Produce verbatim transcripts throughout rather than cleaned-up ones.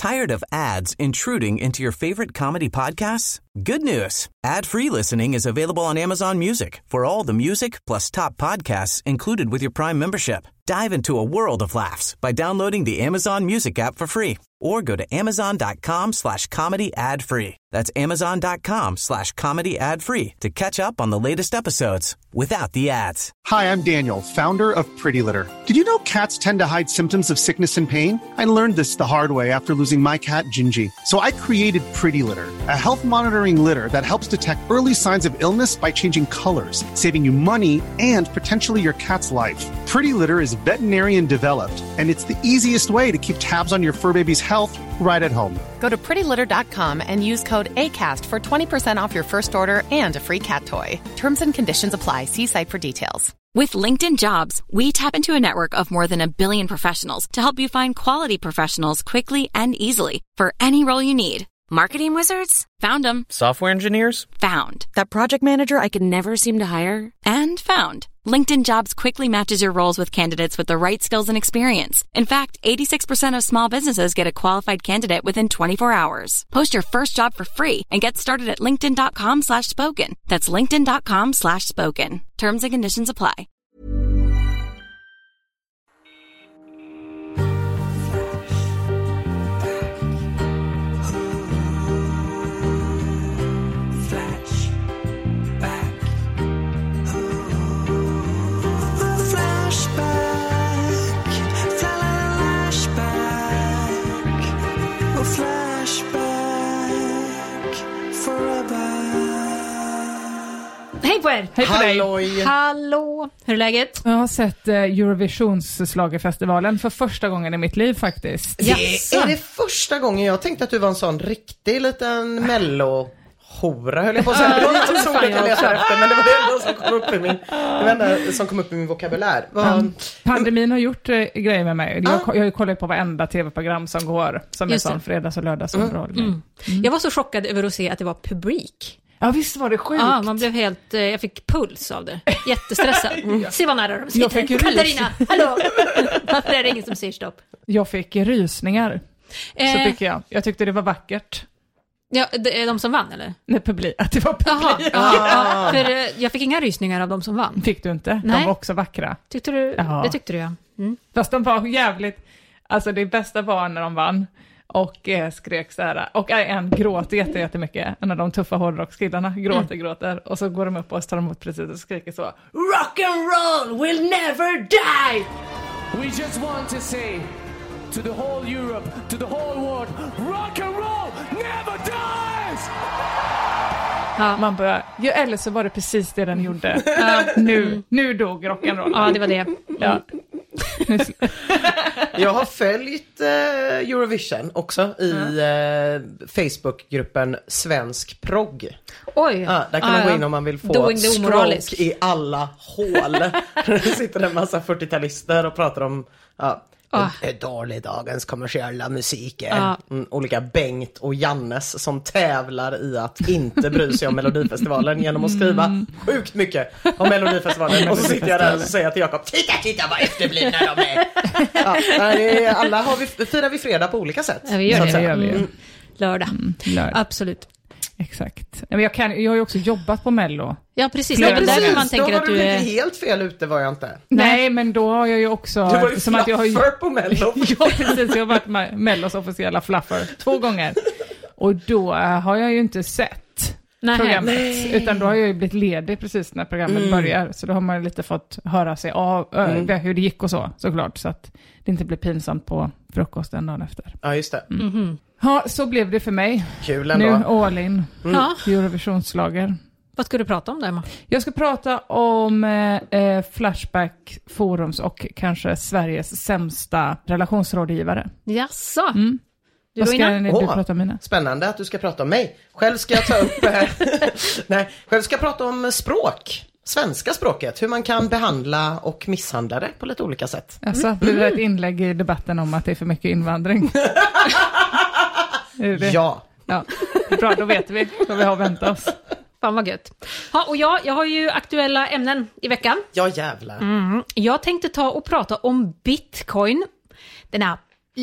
Tired of ads intruding into your favorite comedy podcasts? Good news. Ad-free listening is available on Amazon Music for all the music plus top podcasts included with your Prime membership. Dive into a world of laughs by downloading the Amazon Music app for free or go to amazon.com slash comedy ad free. That's amazon.com slash comedy ad free to catch up on the latest episodes without the ads. Hi, I'm Daniel, founder of Pretty Litter. Did you know cats tend to hide symptoms of sickness and pain? I learned this the hard way after losing my cat, Gingy. So I created Pretty Litter, a health monitoring litter that helps detect early signs of illness by changing colors, saving you money and potentially your cat's life. Pretty Litter is veterinarian developed, and it's the easiest way to keep tabs on your fur baby's health right at home. Go to pretty litter dot com and use code ACAST for twenty percent off your first order and a free cat toy. Terms and conditions apply. See site for details. With LinkedIn Jobs, we tap into a network of more than a billion professionals to help you find quality professionals quickly and easily for any role you need. Marketing wizards? Found them. Software engineers? Found. That project manager I could never seem to hire? And found. LinkedIn Jobs quickly matches your roles with candidates with the right skills and experience. In fact, eighty-six percent of small businesses get a qualified candidate within twenty-four hours. Post your first job for free and get started at linkedin.com slash spoken. That's linkedin.com slash spoken. Terms and conditions apply. Hej på er! Hej på Halloj. dig! Hallå! Hur är läget? Jag har sett eh, Eurovisions schlagerfestivalen för första gången i mitt liv faktiskt. Det är det första gången jag tänkte att du var en sån riktig liten mello hora, höll jag på att säga. Det var inte så roligt jag letade efter, men det var det enda som kom upp i min, det var enda som kom upp i min vokabulär. Var... Mm. Pandemin har gjort eh, grejer med mig. Jag, jag har ju kollat på varenda tv-program som går, som är sån fredags- och lördagsunderhållning. Mm. Mm. Jag var så chockad över att se att det var publik. Ja, visst var det sjukt. Ja, man blev helt, jag fick puls av det. Jättestressad. Mm. Se vad nära de sitter. Jag fick Katarina, hallå! Varför är det ingen som säger stopp? Jag fick rysningar. Eh. Så fick jag. Jag tyckte det var vackert. Ja, det är de som vann, eller? Nej, publik. Att det var publik. Jaha, ja, för jag fick inga rysningar av de som vann. Fick du inte? Nej. De var också vackra. Tyckte du? Ja. Det tyckte du, ja. Mm. Fast de var jävligt... Alltså det bästa var när de vann. Och eh, skrek så här. Och en gråter jätte, jättemycket. En av de tuffa hårdrockskillarna gråter, mm. gråter. Och så går de upp och tar emot precis och skriker så. Rock and roll will never die! We just want to say to the whole Europe, to the whole world, rock and roll never dies! Ja. Man bara, ja, eller så var det precis det den gjorde. Ja. Nu, nu dog rock and roll. Ja, det var det. Ja. Jag har följt eh, Eurovision också i eh, Facebookgruppen Svensk Progg. Oj. Ja, där kan ah, man gå in ja. om man vill få Doing stroke i alla hål. Det sitter en massa fyrtiotalister och pratar om ja, Ah. hur dålig dagens kommersiella musik är. Ah. Mm, olika Bengt och Jannes som tävlar i att inte bry sig om Melodifestivalen genom att skriva sjukt mycket om Melodifestivalen. Och så sitter jag där och säger till Jakob, titta, titta vad efterblivna de är. Ja, alla har vi, firar vi fredag på olika sätt. Ja, vi gör det. det gör vi. Mm. Lördag. Mm, lördag. Absolut. Exakt. Men jag, kan, jag har ju också jobbat på Mello. Ja, precis. Ja, Det är väl precis. därför man tänker då att har du du är... inte helt fel ute, var jag inte. Nej, Nej men då har jag ju också... Du var ju som att jag har ju... fluffer på Mello. Ja, precis. Jag har varit med Mellos officiella fluffer två gånger. Och då har jag ju inte sett Nej. programmet. Nej. Utan då har jag ju blivit ledig precis när programmet Mm. börjar. Så då har man lite fått höra sig av ö, Mm. hur det gick och så, såklart. Så att det inte blir pinsamt på frukosten dagen efter. Ja, just det. Mm. Mm-hmm. Ja, så blev det för mig. Kul ändå. Nu all in. Mm. Ja. Eurovisionsslager. Vad ska du prata om där, Emma? Jag ska prata om eh, Flashback, Forums och kanske Sveriges sämsta relationsrådgivare. Jaså? Mm. Du Vad var ska innan? ni, Åh, du prata om mina? Spännande att du ska prata om mig. Själv ska jag ta upp eh, nej, själv ska jag prata om språk. Svenska språket, hur man kan behandla och misshandla det på lite olika sätt. Alltså, blir det ett inlägg i debatten om att det är för mycket invandring? Är det det? Ja. Ja. Bra, då vet vi vad vi har väntat oss. Fan vad gött. Ja, och jag, jag har ju aktuella ämnen i veckan. Ja, jävlar. Mm. Jag tänkte ta och prata om Bitcoin. Den här lilla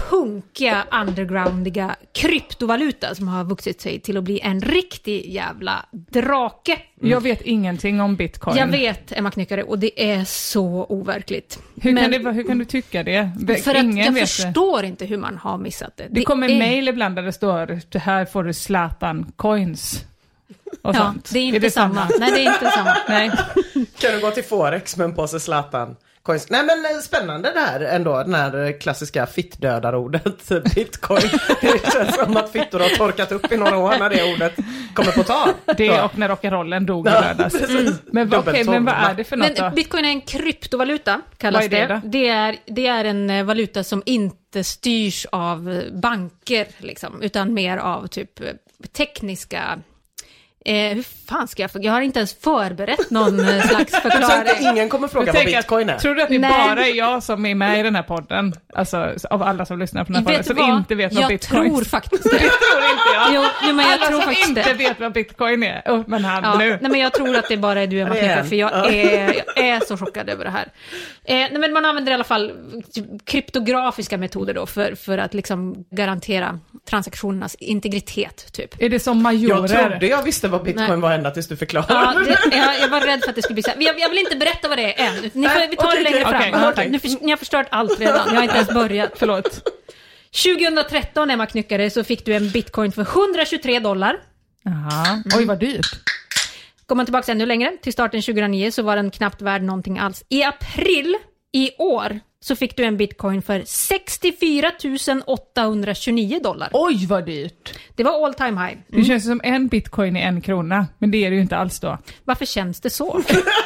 punkiga, undergroundiga kryptovaluta som har vuxit sig till att bli en riktig jävla drake. Mm. Jag vet ingenting om bitcoin. Jag vet, Emma Knyckare, och det är så overkligt. Hur, Men, kan, det, hur kan du tycka det? För Ingen att jag vet förstår det. inte hur man har missat det. Det, det kommer är... mejl ibland där det står, det här får du Zlatan coins. Och ja, sånt. det är inte är det samma. samma. Nej, det är inte samma. Nej. Kan du gå till Forex med en påse Zlatan? Coins. Nej men spännande det här ändå, den här klassiska fittdödarordet bitcoin. Det känns som att fittor har torkat upp i några år när det ordet kommer på tal. Det är och när rock'n'rollen dog i lördags. Mm. Men, okay, men vad är det för något men, då? Bitcoin är en kryptovaluta, kallas vad är det. Det, det, är, det är en valuta som inte styrs av banker, liksom, utan mer av typ tekniska... Eh, hur fan ska jag... För... Jag har inte ens förberett någon slags förklaring. Ingen kommer fråga vad bitcoin är. Tror du att det bara är jag som är med i den här podden? Alltså av alla som lyssnar på den här podden som vad? inte vet vad jag bitcoin är. Jag tror faktiskt det. Det tror inte jag. Jo, jo, men jag alla tror som faktiskt inte det. vet vad bitcoin är. Oh, men han ja, nu. Nej, men jag tror att det bara är du, Emma Knyckare, för jag är, jag är så chockad över det här. Eh, nej, men man använder i alla fall kryptografiska metoder då för, för att liksom garantera transaktionernas integritet, typ. Är det som majorer? Jag trodde jag visste vad bitcoin nej. var ända tills du förklarade. Ja, det, jag, jag var rädd för att det skulle bli så här. Jag, jag vill inte berätta vad det är än. Ni får, vi tar okay, det längre okay, fram. Okay. Nu, ni har förstört allt redan. Jag har inte ens börjat. Förlåt. tjugohundratretton, Emma Knyckare, så fick du en bitcoin för hundratjugotre dollar. Jaha. Mm. Oj, vad dyrt. Går man tillbaka ännu längre, till starten tjugohundranio, så var den knappt värd någonting alls. I april i år så fick du en bitcoin för sextiofyra tusen åttahundratjugonio dollar. Oj, vad dyrt. Det var all time high. Mm. Det känns som en bitcoin är en krona, men det är det ju inte alls då. Varför känns det så?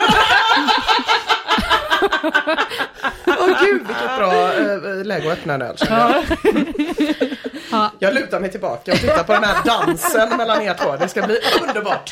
Åh oh, gud, vilket bra äh, läge att öppna en öl. Ja. Ja. Jag lutar mig tillbaka och tittar på den här dansen mellan er två. Det ska bli underbart.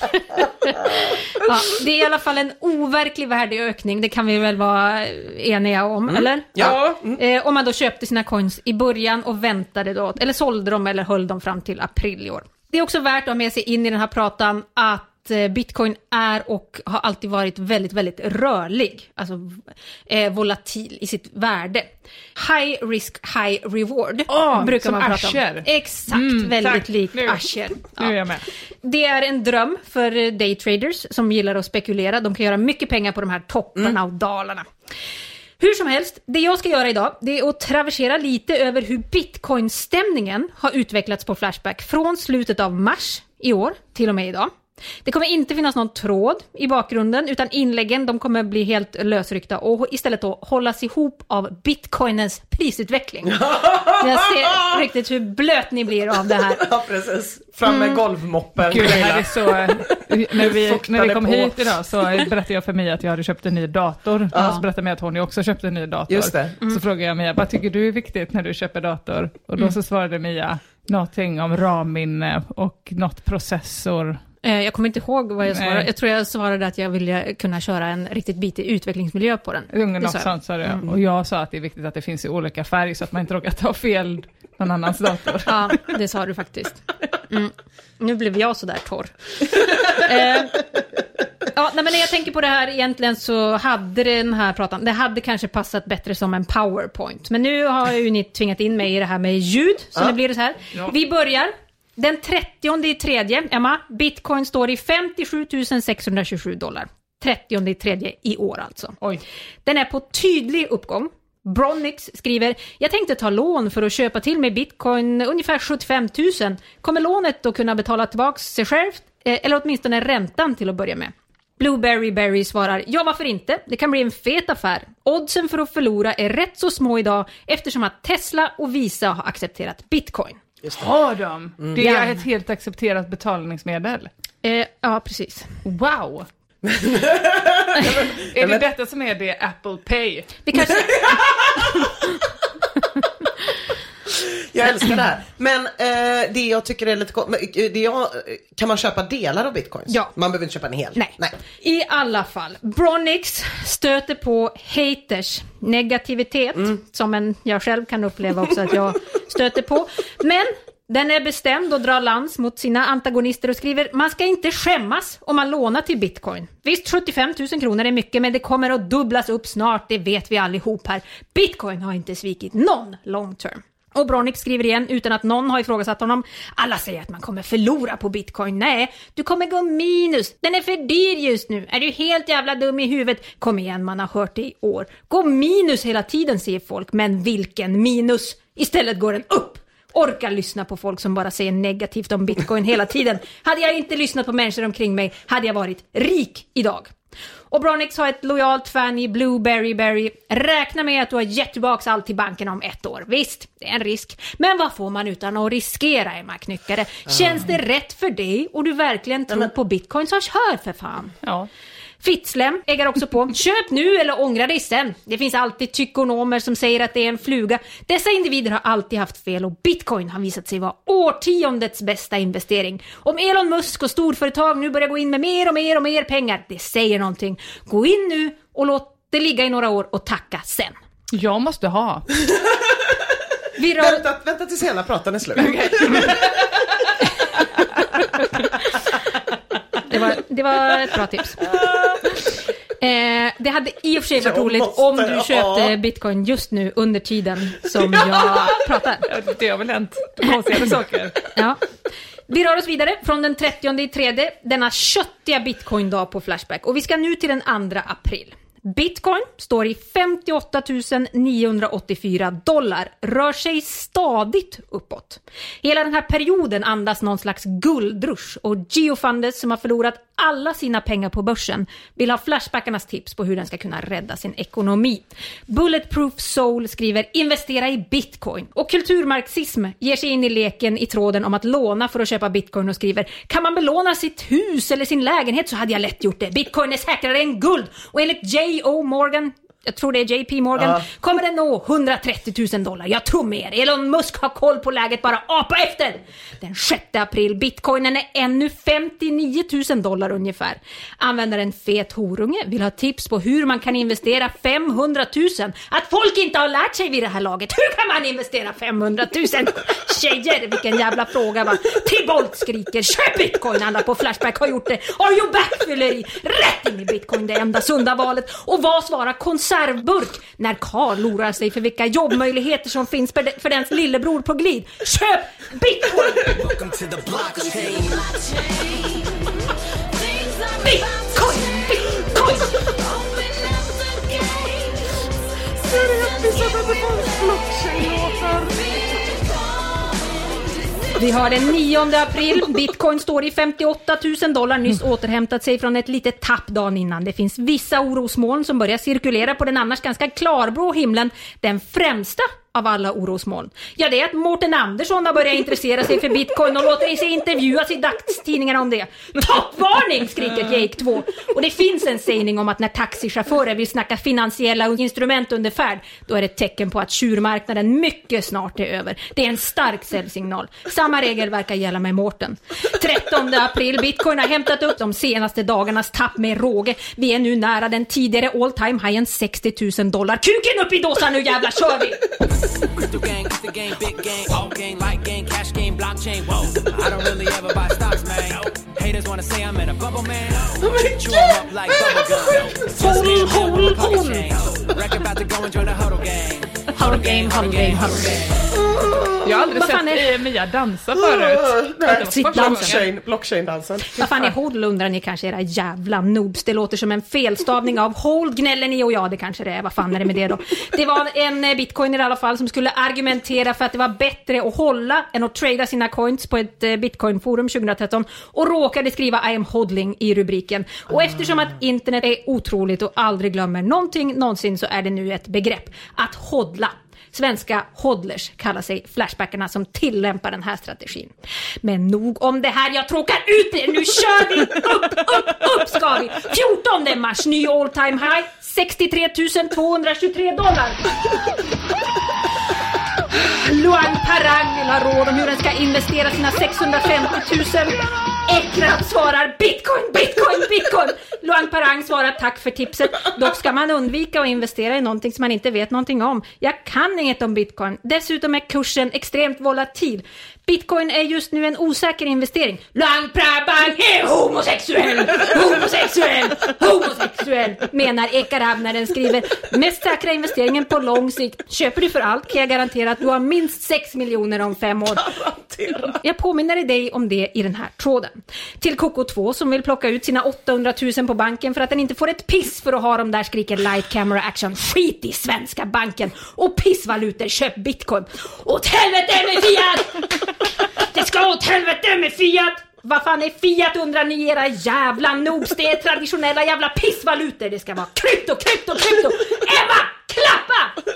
Ja, det är i alla fall en overklig värdeökning. Det kan vi väl vara eniga om, mm. eller? Ja. Mm. Eh, om man då köpte sina coins i början och väntade då, eller sålde dem eller höll dem fram till april i år. Det är också värt att ha med sig in i den här pratan att bitcoin är och har alltid varit väldigt, väldigt rörlig. Alltså eh, volatil i sitt värde. High risk, high reward. Oh, brukar man prata Asher. om. Exakt, mm, väldigt tack. likt nu. Asher. Ja. Nu är jag med. Det är en dröm för daytraders som gillar att spekulera. De kan göra mycket pengar på de här topparna mm. och dalarna. Hur som helst, det jag ska göra idag, det är att traversera lite över hur bitcoin-stämningen har utvecklats på Flashback från slutet av mars i år till och med idag. Det kommer inte finnas någon tråd i bakgrunden, utan inläggen de kommer bli helt lösryckta och istället då hållas ihop av bitcoinens prisutveckling. Jag ser riktigt hur blöt ni blir av det här. Ja, precis. Fram med mm. golvmoppen. Gud, det här är så... När vi, när vi kom på. hit idag så berättade jag för Mia att jag hade köpt en ny dator. Ja. Och så berättade Mia att hon också köpte en ny dator. Just det. Mm. Så frågade jag Mia, vad tycker du är viktigt när du köper dator? Och då mm. så svarade Mia någonting om RAM-minne och något processor. Jag kommer inte ihåg vad jag svarade. Jag tror jag svarade att jag ville kunna köra en riktigt bitig utvecklingsmiljö på den. Ungen något sånt sa det. Mm. Och jag sa att det är viktigt att det finns i olika färg så att man inte råkar ta fel någon annans dator. Ja, det sa du faktiskt. Mm. Nu blev jag så där torr. eh, ja, nej, men när jag tänker på det här egentligen så hade den här pratan, det hade kanske passat bättre som en PowerPoint. Men nu har ju ni tvingat in mig i det här med ljud. Så ja. det blir det så här. Ja. Vi börjar. Den trettionde i tredje, Emma, bitcoin står i femtiosju tusen sexhundratjugosju dollar. trettionde i tredje i år alltså. Oj. Den är på tydlig uppgång. Bronix skriver, jag tänkte ta lån för att köpa till mig bitcoin ungefär sjuttiofem tusen. Kommer lånet då kunna betala tillbaka sig självt? Eh, eller åtminstone räntan till att börja med. Blueberry Berry svarar, ja varför inte? Det kan bli en fet affär. Oddsen för att förlora är rätt så små idag eftersom att Tesla och Visa har accepterat bitcoin. Har de? Mm. Det är ja. ett helt accepterat betalningsmedel. Eh, ja, precis. Wow. Är det detta som är det Apple Pay? Vi kanske... Jag älskar det här. Men eh, det jag tycker är lite det jag, kan man köpa delar av bitcoins? Ja. Man behöver inte köpa en hel. Nej. Nej. I alla fall. Bronix stöter på haters, negativitet, mm. som en, jag själv kan uppleva också att jag stöter på. Men den är bestämd och drar lans mot sina antagonister och skriver, man ska inte skämmas om man lånar till bitcoin. Visst, sjuttiofem tusen kronor är mycket, men det kommer att dubblas upp snart, det vet vi allihop här. Bitcoin har inte svikit någon long term. Och Bronick skriver igen utan att någon har ifrågasatt honom. Alla säger att man kommer förlora på bitcoin. Nej, du kommer gå minus. Den är för dyr just nu. Är du helt jävla dum i huvudet? Kom igen, man har hört det i år. Gå minus hela tiden, säger folk. Men vilken minus? Istället går den upp. Orkar lyssna på folk som bara säger negativt om bitcoin hela tiden. Hade jag inte lyssnat på människor omkring mig hade jag varit rik idag. Och Bronix har ett lojalt fan i Blueberry Berry. Räkna med att du har gett tillbaka allt till banken om ett år. Visst, det är en risk. Men vad får man utan att riskera, Emma Knyckare? Känns det rätt för dig och du verkligen tror men... på bitcoin så kör för fan. Ja. Fittslem äger också på. Köp nu eller ångra dig sen. Det finns alltid tykonomer som säger att det är en fluga. Dessa individer har alltid haft fel och bitcoin har visat sig vara årtiondets bästa investering. Om Elon Musk och storföretag nu börjar gå in med mer och mer och mer pengar, det säger någonting. Gå in nu och låt det ligga i några år och tacka sen. Jag måste ha. Vi rör... vänta, vänta tills hela pratan är slut. Okay. Det var, det var ett bra tips. Eh, det hade i och för sig varit roligt om du köpte bitcoin just nu under tiden som jag pratar. Det har väl hänt konstiga saker. Ja. Vi rör oss vidare från den trettionde i tredje, denna köttiga bitcoin-dag på Flashback. Och vi ska nu till den andra april. Bitcoin står i femtioåtta tusen niohundraåttiofyra dollar, rör sig stadigt uppåt. Hela den här perioden andas någon slags guldrush och Geofundes som har förlorat alla sina pengar på börsen vill ha Flashbackarnas tips på hur den ska kunna rädda sin ekonomi. Bulletproof Soul skriver investera i bitcoin och kulturmarxism ger sig in i leken i tråden om att låna för att köpa bitcoin och skriver kan man belåna sitt hus eller sin lägenhet så hade jag lätt gjort det. Bitcoin är säkrare än guld och enligt J O Morgan, jag tror det är J P Morgan, uh. kommer den nå hundratrettio tusen dollar. Jag tror mer. Elon Musk har koll på läget, bara apa efter. Den sjätte april, bitcoinen är ännu femtionio tusen dollar ungefär. Använder en fet horunge vill ha tips på hur man kan investera femhundra tusen. Att folk inte har lärt sig vid det här laget. Hur kan man investera femhundra tusen? Tjejer, vilken jävla fråga va. Tibolt skriker, köp bitcoin. Alla på Flashback har gjort det. Are you back, fylleri? Rätt in i bitcoin, det enda sunda valet. Och vad svarar konservburk när Karl oroar sig för vilka jobbmöjligheter som finns för, för dens lillebror på glid? Köp bitcoin! Bitcoin, bitcoin! Vi har den nionde april. Bitcoin står i femtioåtta tusen dollar, nyss återhämtat sig från ett litet tapp dagen innan. Det finns vissa orosmoln som börjar cirkulera på den annars ganska klarblå himlen. Den främsta av alla orosmoln. Ja, det är att Mårten Andersson har börjat intressera sig för bitcoin och låter sig intervjuas i dagstidningarna om det. Toppvarning, skriker Jake två. Och det finns en sägning om att när taxichaufförer vill snacka finansiella instrument under färd, då är det ett tecken på att tjurmarknaden mycket snart är över. Det är en stark säljsignal. Samma regel verkar gälla med Mårten. trettonde april, bitcoin har hämtat upp de senaste dagarnas tapp med råge. Vi är nu nära den tidigare all time highen sextio tusen dollar. Kuken upp i dåsan, nu jävla kör vi! Crypto gang, crypto gang, big gang, all gang, light gang, cash game, blockchain. Whoa, I don't really ever buy stocks, man. Haters wanna say I'm in a bubble, man. Chew them up like bubble gum. Hold, hold, hold. Reckon about to go and join the huddle gang. Huddle gang, huddle gang, huddle gang. Jag har aldrig sett Mia dansa förut. Nej, blockchain, blockchain-dansen. Vad fan är hodl, undrar ni kanske, era jävla noobs. Det låter som en felstavning av hold, gnäller ni och ja, det kanske det är. Vad fan är det med det då? Det var en bitcoin i alla fall som skulle argumentera för att det var bättre att hålla än att trada sina coins på ett bitcoinforum tjugohundratretton och råkade skriva I am hodling i rubriken. Och eftersom att internet är otroligt och aldrig glömmer någonting någonsin så är det nu ett begrepp. Att hodla. Svenska hodlers kallar sig Flashbackarna som tillämpar den här strategin. Men nog om det här, jag tråkar ut det. Nu kör vi upp, upp, upp ska vi. fjortonde mars, ny all time high, sextiotre tusen tvåhundratjugotre dollar. Luan Parag vill ha råd om hur den ska investera sina sexhundrafemtio tusen. Ekrab svarar bitcoin, bitcoin, bitcoin, bitcoin. Luang Parang svarar tack för tipset. Dock ska man undvika att investera i någonting som man inte vet någonting om. Jag kan inget om bitcoin. Dessutom är kursen extremt volatil. Bitcoin är just nu en osäker investering. Luang Prabang är homosexuell, homosexuell, homosexuell, menar Ekarab när den skriver. Mest säkra investeringen på lång sikt. Köper du för allt kan jag garantera att du har minst sex miljoner om fem år. Jag påminner dig om det i den här tråden. Till Koko två som vill plocka ut sina åttahundratusen på banken för att den inte får ett piss för att ha dem där, skriker Light Camera Action. Skit i svenska banken och pissvalutor, köp bitcoin. Åt helvete med fiat! Det ska åt helvete med fiat! Vad fan är fiat, undrar ni era jävla noobs? Det är traditionella jävla pissvalutor. Det ska vara krypto, krypto, krypto. Emma, klappa!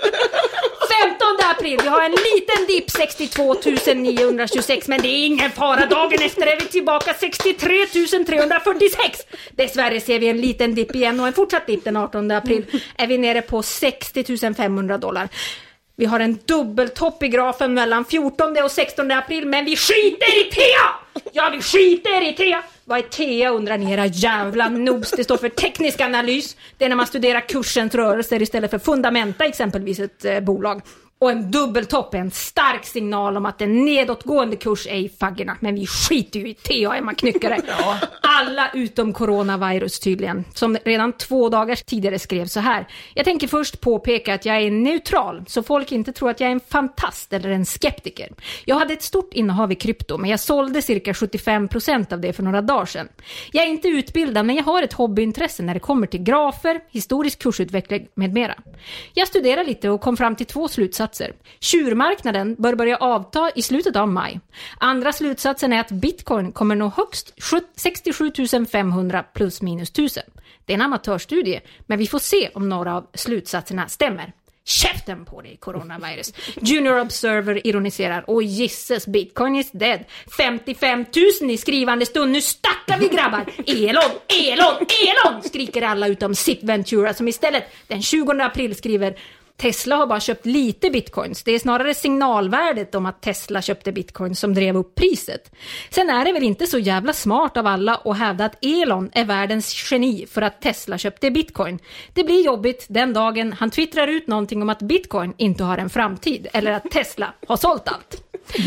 femtonde april, vi har en liten dipp, sextiotvå tusen niohundratjugosex, men det är ingen fara. Dagen efter är vi tillbaka sextiotre tusen trehundrafyrtiosex. Dessvärre ser vi en liten dipp igen och en fortsatt dipp den artonde april. Är vi nere på sextio tusen femhundra dollar. Vi har en dubbeltopp i grafen mellan fjortonde och sextonde april, men vi skiter i T A! Ja, vi skiter i T A! Vad är T A, undrar ni era jävla noobs? Det står för teknisk analys. Det är när man studerar kursens rörelser istället för fundamenta, exempelvis ett eh, bolag. Och en dubbeltopp är en stark signal om att en nedåtgående kurs är i faggerna. Men vi skiter ju i T A, Emma Knyckare. Ja. Alla utom coronavirus tydligen. Som redan två dagar tidigare skrev så här. Jag tänker först påpeka att jag är neutral. Så folk inte tror att jag är en fantast eller en skeptiker. Jag hade ett stort innehav i krypto. Men jag sålde cirka sjuttiofem procent av det för några dagar sedan. Jag är inte utbildad, men jag har ett hobbyintresse när det kommer till grafer, historisk kursutveckling med mera. Jag studerar lite och kom fram till två slutsatser. Tjurmarknaden bör börja avta i slutet av maj. Andra slutsatsen är att bitcoin kommer nå högst sextiosju tusen femhundra plus minus tusen. Det är en amatörstudie, men vi får se om några av slutsatserna stämmer. Käften på dig, coronavirus. Junior Observer ironiserar. Och Jesus, bitcoin is dead. femtiofem tusen i skrivande stund. Nu startar vi, grabbar. Elon, Elon, Elon, skriker alla utom Sid Ventura som istället den tjugonde april skriver: Tesla har bara köpt lite bitcoins. Det är snarare signalvärdet om att Tesla köpte bitcoins som drev upp priset. Sen är det väl inte så jävla smart av alla att hävda att Elon är världens geni för att Tesla köpte bitcoin. Det blir jobbigt den dagen han twittrar ut någonting om att bitcoin inte har en framtid eller att Tesla har sålt allt.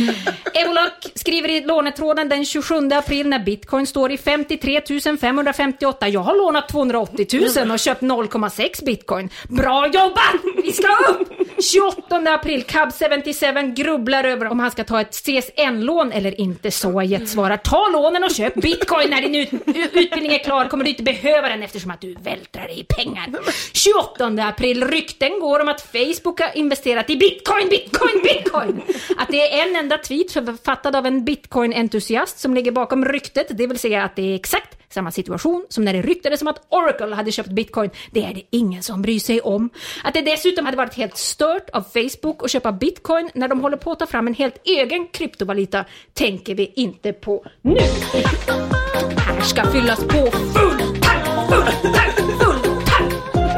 Evolok skriver i lånetråden den tjugosjunde april när bitcoin står i femtiotre tusen femhundrafemtioåtta. Jag har lånat tvåhundraåttio tusen och köpt noll komma sex bitcoin. Bra jobbat! Vi ska upp! tjugoåttonde april, Cab sjuttiosju grubblar över om han ska ta ett C S N-lån eller inte. Så Jet svarar: ta lånen och köp bitcoin. När din ut- utbildning är klar kommer du inte behöva den eftersom att du vältrar dig i pengar. tjugoåttonde april, rykten går om att Facebook har investerat i bitcoin, bitcoin, bitcoin. Att det är en enda tweet författad av en bitcoin-entusiast som ligger bakom ryktet, det vill säga att det är exakt samma situation som när det ryktades som att Oracle hade köpt bitcoin. Det är det ingen som bryr sig om. Att det dessutom hade varit helt stört av Facebook att köpa bitcoin när de håller på att ta fram en helt egen kryptovaluta tänker vi inte på nu. Här ska fyllas på full tank, full tank, full tank.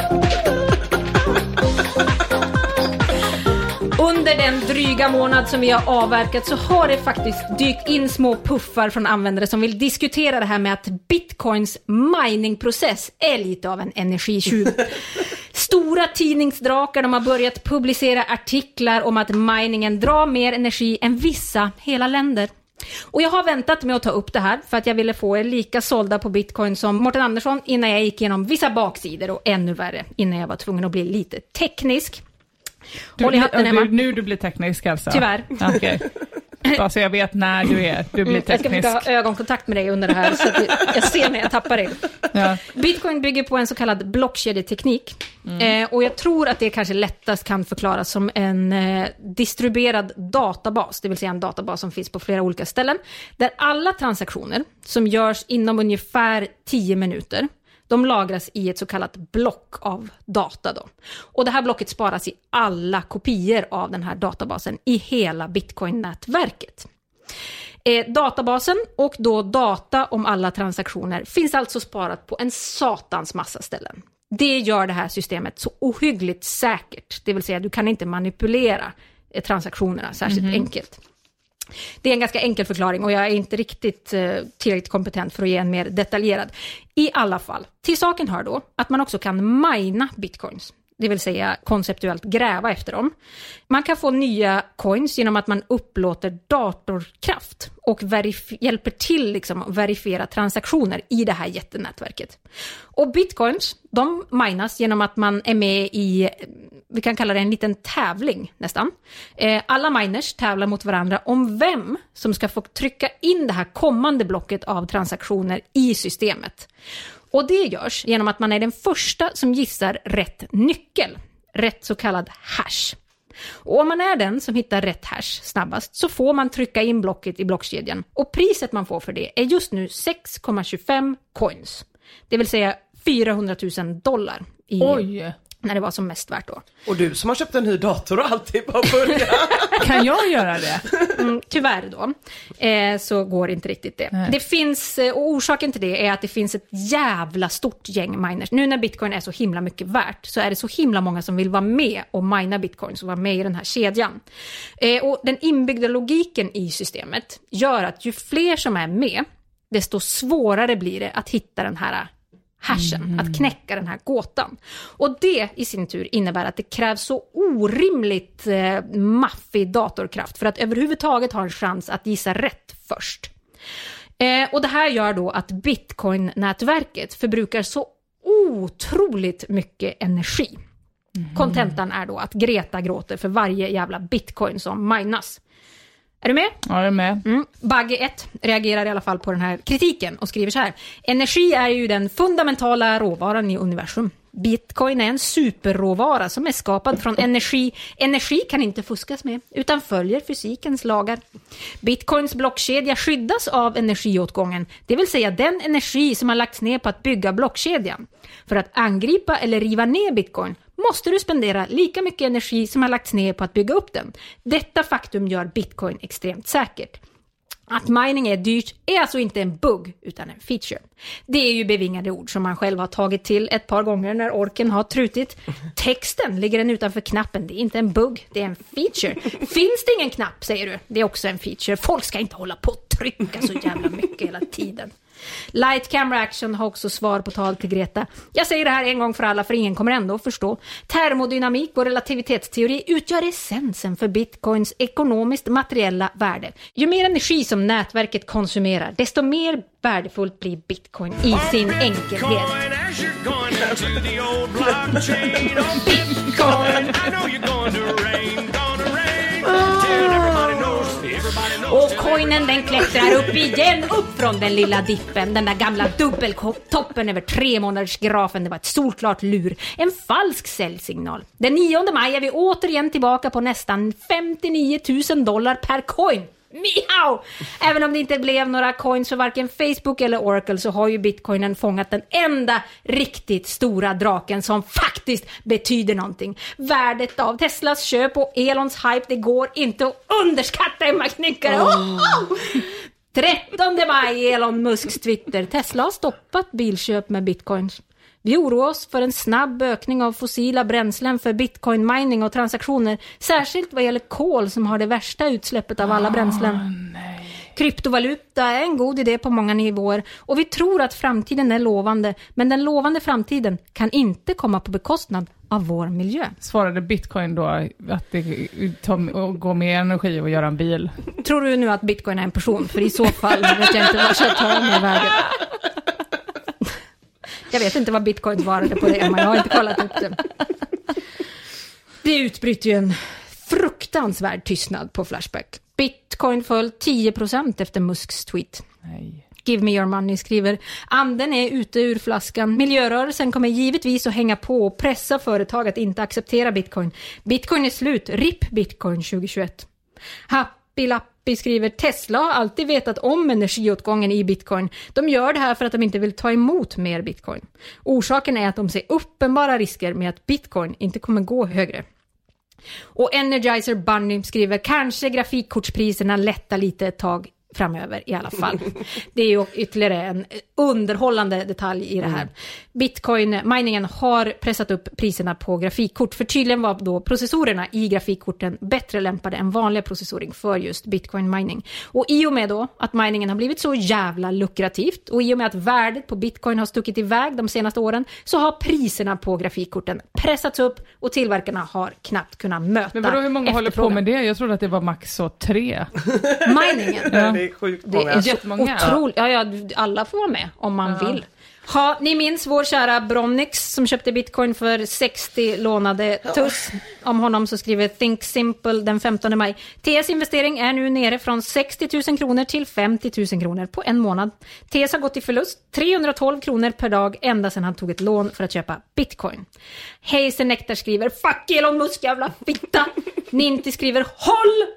Under den dryga månad som vi har avverkat så har det faktiskt dykt in små puffar från användare som vill diskutera det här med att bitcoins miningprocess är lite av en energitjuv. Stora tidningsdrakar, de har börjat publicera artiklar om att miningen drar mer energi än vissa hela länder. Och jag har väntat med att ta upp det här för att jag ville få er lika sålda på bitcoin som Mårten Andersson innan jag gick igenom vissa baksidor och ännu värre innan jag var tvungen att bli lite teknisk. Du, Håll i hatten, Emma. du, nu du blir teknisk alltså? Tyvärr. Okej. Bara så jag vet när du är. Du blir teknisk. Jag ska försöka ha ögonkontakt med dig under det här så att jag ser när jag tappar dig. Ja. Bitcoin bygger på en så kallad blockkedjeteknik. Mm. Eh, och jag tror att det kanske lättast kan förklaras som en eh, distribuerad databas. Det vill säga en databas som finns på flera olika ställen. Där alla transaktioner som görs inom ungefär tio minuter, de lagras i ett så kallat block av data då. Och det här blocket sparas i alla kopior av den här databasen i hela Bitcoin-nätverket. Eh, databasen och då data om alla transaktioner finns alltså sparat på en satans massa ställen. Det gör det här systemet så ohyggligt säkert. Det vill säga du kan inte manipulera eh, transaktionerna särskilt mm-hmm. enkelt. Det är en ganska enkel förklaring och jag är inte riktigt eh, tillräckligt kompetent för att ge en mer detaljerad. I alla fall, till saken hör då att man också kan mina bitcoins. Det vill säga konceptuellt gräva efter dem. Man kan få nya coins genom att man upplåter datorkraft och verif- hjälper till liksom att verifiera transaktioner i det här jättenätverket. Och bitcoins, de minas genom att man är med i, vi kan kalla det en liten tävling nästan. Eh, alla miners tävlar mot varandra om vem som ska få trycka in det här kommande blocket av transaktioner i systemet. Och det görs genom att man är den första som gissar rätt nyckel, rätt så kallad hash. Och om man är den som hittar rätt hash snabbast så får man trycka in blocket i blockkedjan. Och priset man får för det är just nu sex komma tjugofem coins. Det vill säga fyrahundratusen dollar i, Oj. när det var som mest värt då. Och du som har köpt en ny dator och alltid bara börja. Kan jag göra det? Mm, tyvärr då, eh, så går inte riktigt det. Nej. Det finns, och orsaken till det är att det finns ett jävla stort gäng miners. Nu när bitcoin är så himla mycket värt så är det så himla många som vill vara med och mina bitcoins och vara med i den här kedjan. Eh, och den inbyggda logiken i systemet gör att ju fler som är med, desto svårare blir det att hitta den här hashen, mm. att knäcka den här gåtan. Och det i sin tur innebär att det krävs så orimligt eh, maffig datorkraft för att överhuvudtaget ha en chans att gissa rätt först. Eh, och det här gör då att Bitcoin-nätverket förbrukar så otroligt mycket energi. Mm. Kontentan är då att Greta gråter för varje jävla bitcoin som minas. Är du med? Ja, jag är med. Mm. Bagge ett reagerar i alla fall på den här kritiken och skriver så här. Energi är ju den fundamentala råvaran i universum. Bitcoin är en superråvara som är skapad från energi. Energi kan inte fuskas med utan följer fysikens lagar. Bitcoins blockkedja skyddas av energiåtgången, det vill säga den energi som har lagts ner på att bygga blockkedjan. För att angripa eller riva ner bitcoin måste du spendera lika mycket energi som har lagts ner på att bygga upp den. Detta faktum gör bitcoin extremt säkert. Att mining är dyrt är alltså inte en bugg utan en feature. Det är ju bevingade ord som man själv har tagit till ett par gånger när orken har trutit. Texten ligger den utanför knappen, det är inte en bugg, det är en feature. Finns det ingen knapp, säger du, det är också en feature. Folk ska inte hålla på att trycka så jävla mycket hela tiden. Light Camera Action har också svar på tal till Greta. Jag säger det här en gång för alla för ingen kommer ändå att förstå. Termodynamik och relativitetsteori utgör essensen för bitcoins ekonomiskt materiella värde. Ju mer energi som nätverket konsumerar, desto mer värdefullt blir bitcoin i sin enkelhet. Bitcoin! Och coinen den klättrar upp igen, upp från den lilla dippen. Den där gamla dubbeltoppen över tre månaders grafen. Det var ett solklart lur, en falsk säljsignal. Den nionde maj är vi återigen tillbaka på nästan femtionio tusen dollar per coin. Miau! Även om det inte blev några coins för varken Facebook eller Oracle så har ju bitcoinen fångat den enda riktigt stora draken som faktiskt betyder någonting. Värdet av Teslas köp och Elons hype, det går inte att underskatta, Emma Knyckare. Oh! trettonde maj, Elon Musks Twitter. Tesla har stoppat bilköp med bitcoins. Vi oroar oss för en snabb ökning av fossila bränslen för bitcoin-mining och transaktioner, särskilt vad gäller kol som har det värsta utsläppet av alla bränslen. Oh, nej. Kryptovaluta är en god idé på många nivåer och vi tror att framtiden är lovande, men den lovande framtiden kan inte komma på bekostnad av vår miljö. Svarade bitcoin då att det går med energi och göra en bil? Tror du nu att bitcoin är en person? För i så fall vet jag inte vad jag tar med vägen. Jag vet inte vad bitcoin svarade på det, men jag har inte kollat upp det. Det utbryter ju en fruktansvärd tystnad på Flashback. Bitcoin föll tio procent efter Musks tweet. Nej. Give me your money, skriver. Anden är ute ur flaskan. Miljörörelsen kommer givetvis att hänga på och pressa företag att inte acceptera bitcoin. Bitcoin är slut. R I P bitcoin tjugohundratjugoett. Happy Lappi skriver. Tesla har alltid vetat om energiåtgången i bitcoin. De gör det här för att de inte vill ta emot mer bitcoin. Orsaken är att de ser uppenbara risker med att bitcoin inte kommer gå högre. Och Energizer Bunny skriver, kanske grafikkortspriserna lättar lite ett tag framöver i alla fall. Det är ju ytterligare en underhållande detalj i det här. Mm. Bitcoin-miningen har pressat upp priserna på grafikkort, för tydligen var då processorerna i grafikkorten bättre lämpade än vanliga processoring för just bitcoin-mining. Och i och med då att miningen har blivit så jävla lukrativt och i och med att värdet på bitcoin har stuckit iväg de senaste åren, så har priserna på grafikkorten pressats upp och tillverkarna har knappt kunnat möta. Men vadå, hur många håller på med det? Jag trodde att det var max så tre. Miningen. Ja. Det är sjukt många. Det är jättemånga. Otroligt. Ja, ja, alla får vara med om man ja. vill. Ha, ni minns vår kära Bronnix som köpte bitcoin för sextio lånade tuss. Om honom så skriver Think Simple den femtonde maj. T S investering är nu nere från sextio tusen kronor till femtio tusen kronor på en månad. T S har gått i förlust trehundratolv kronor per dag ända sedan han tog ett lån för att köpa bitcoin. Hazen Nektar skriver Fuck Elon Musk jävla fitta. Ninti skriver Håll!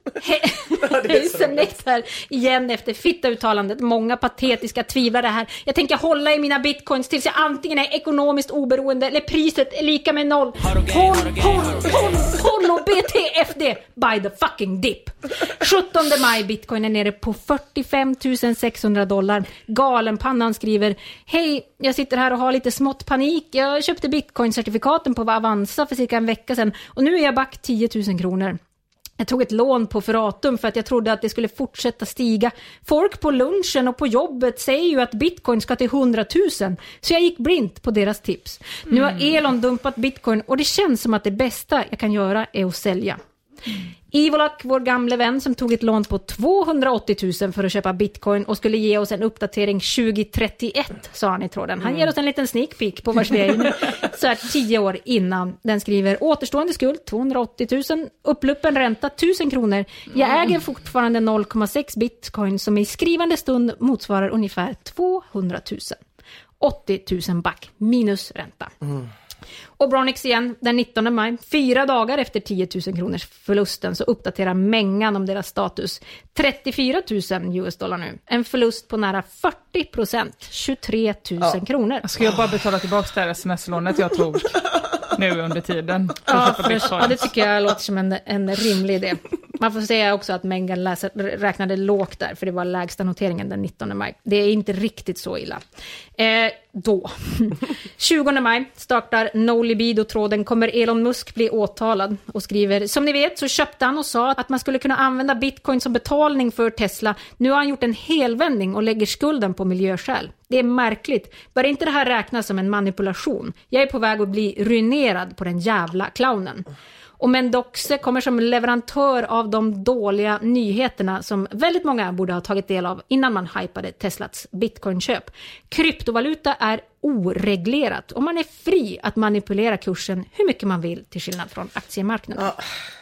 Hej, Nektar igen efter fitta-uttalandet. Många patetiska tvivlare här. Jag tänker hålla i mina bitcoins tills jag antingen är ekonomiskt oberoende eller priset är lika med noll. Håll, håll, håll, håll och B T F D by the fucking dip. sjuttonde maj, bitcoin är nere på fyrtiofem tusen sexhundra dollar. Galenpannan skriver Hej, jag sitter här och har lite smått panik. Jag köpte bitcoin-certifikaten på Avanza för cirka en vecka sedan och nu är jag back tio tusen kronor. Jag tog ett lån på Ferratum för att jag trodde att det skulle fortsätta stiga. Folk på lunchen och på jobbet säger ju att bitcoin ska till hundratusen. Så jag gick blint på deras tips. Mm. Nu har Elon dumpat bitcoin och det känns som att det bästa jag kan göra är att sälja. Mm. Ivolak, vår gamla vän som tog ett lån på tvåhundraåttio tusen för att köpa bitcoin och skulle ge oss en uppdatering tjugo trettioett, sa han i tråden. Han ger oss en liten sneak peek på vars vi är nu. Så här tio år innan. Den skriver återstående skuld tvåhundraåttio tusen, uppluppen ränta tusen kronor. Jag äger fortfarande noll komma sex bitcoin som i skrivande stund motsvarar ungefär tvåhundratusen. åttio tusen back minus ränta. Mm. Och Bronnix igen den nittonde maj, fyra dagar efter tio tusen kronors förlusten, så uppdaterar Mengan om deras status. trettiofyra tusen U S dollar nu. En förlust på nära fyrtio procent, tjugotre tusen ja. kronor. Ska jag bara betala tillbaka det här sms-lånet jag tog nu under tiden? Ja, för, ja, det tycker jag låter som en, en rimlig idé. Man får säga också att Mengan läser, räknade lågt där, för det var lägsta noteringen den nittonde maj. Det är inte riktigt så illa. Eh, då. tjugonde maj startar No Libido-tråden Kommer Elon Musk bli åtalad? Och skriver, som ni vet så köpte han och sa att man skulle kunna använda bitcoin som betalning för Tesla. Nu har han gjort en helvändning och lägger skulden på miljöskäl. Det är märkligt. Bör inte det här räknas som en manipulation? Jag är på väg att bli ruinerad på den jävla clownen. Och Mendoxe kommer som leverantör av de dåliga nyheterna som väldigt många borde ha tagit del av innan man hypade Teslas bitcoinköp. Kryptovaluta är oreglerat och man är fri att manipulera kursen hur mycket man vill till skillnad från aktiemarknaden. Ja.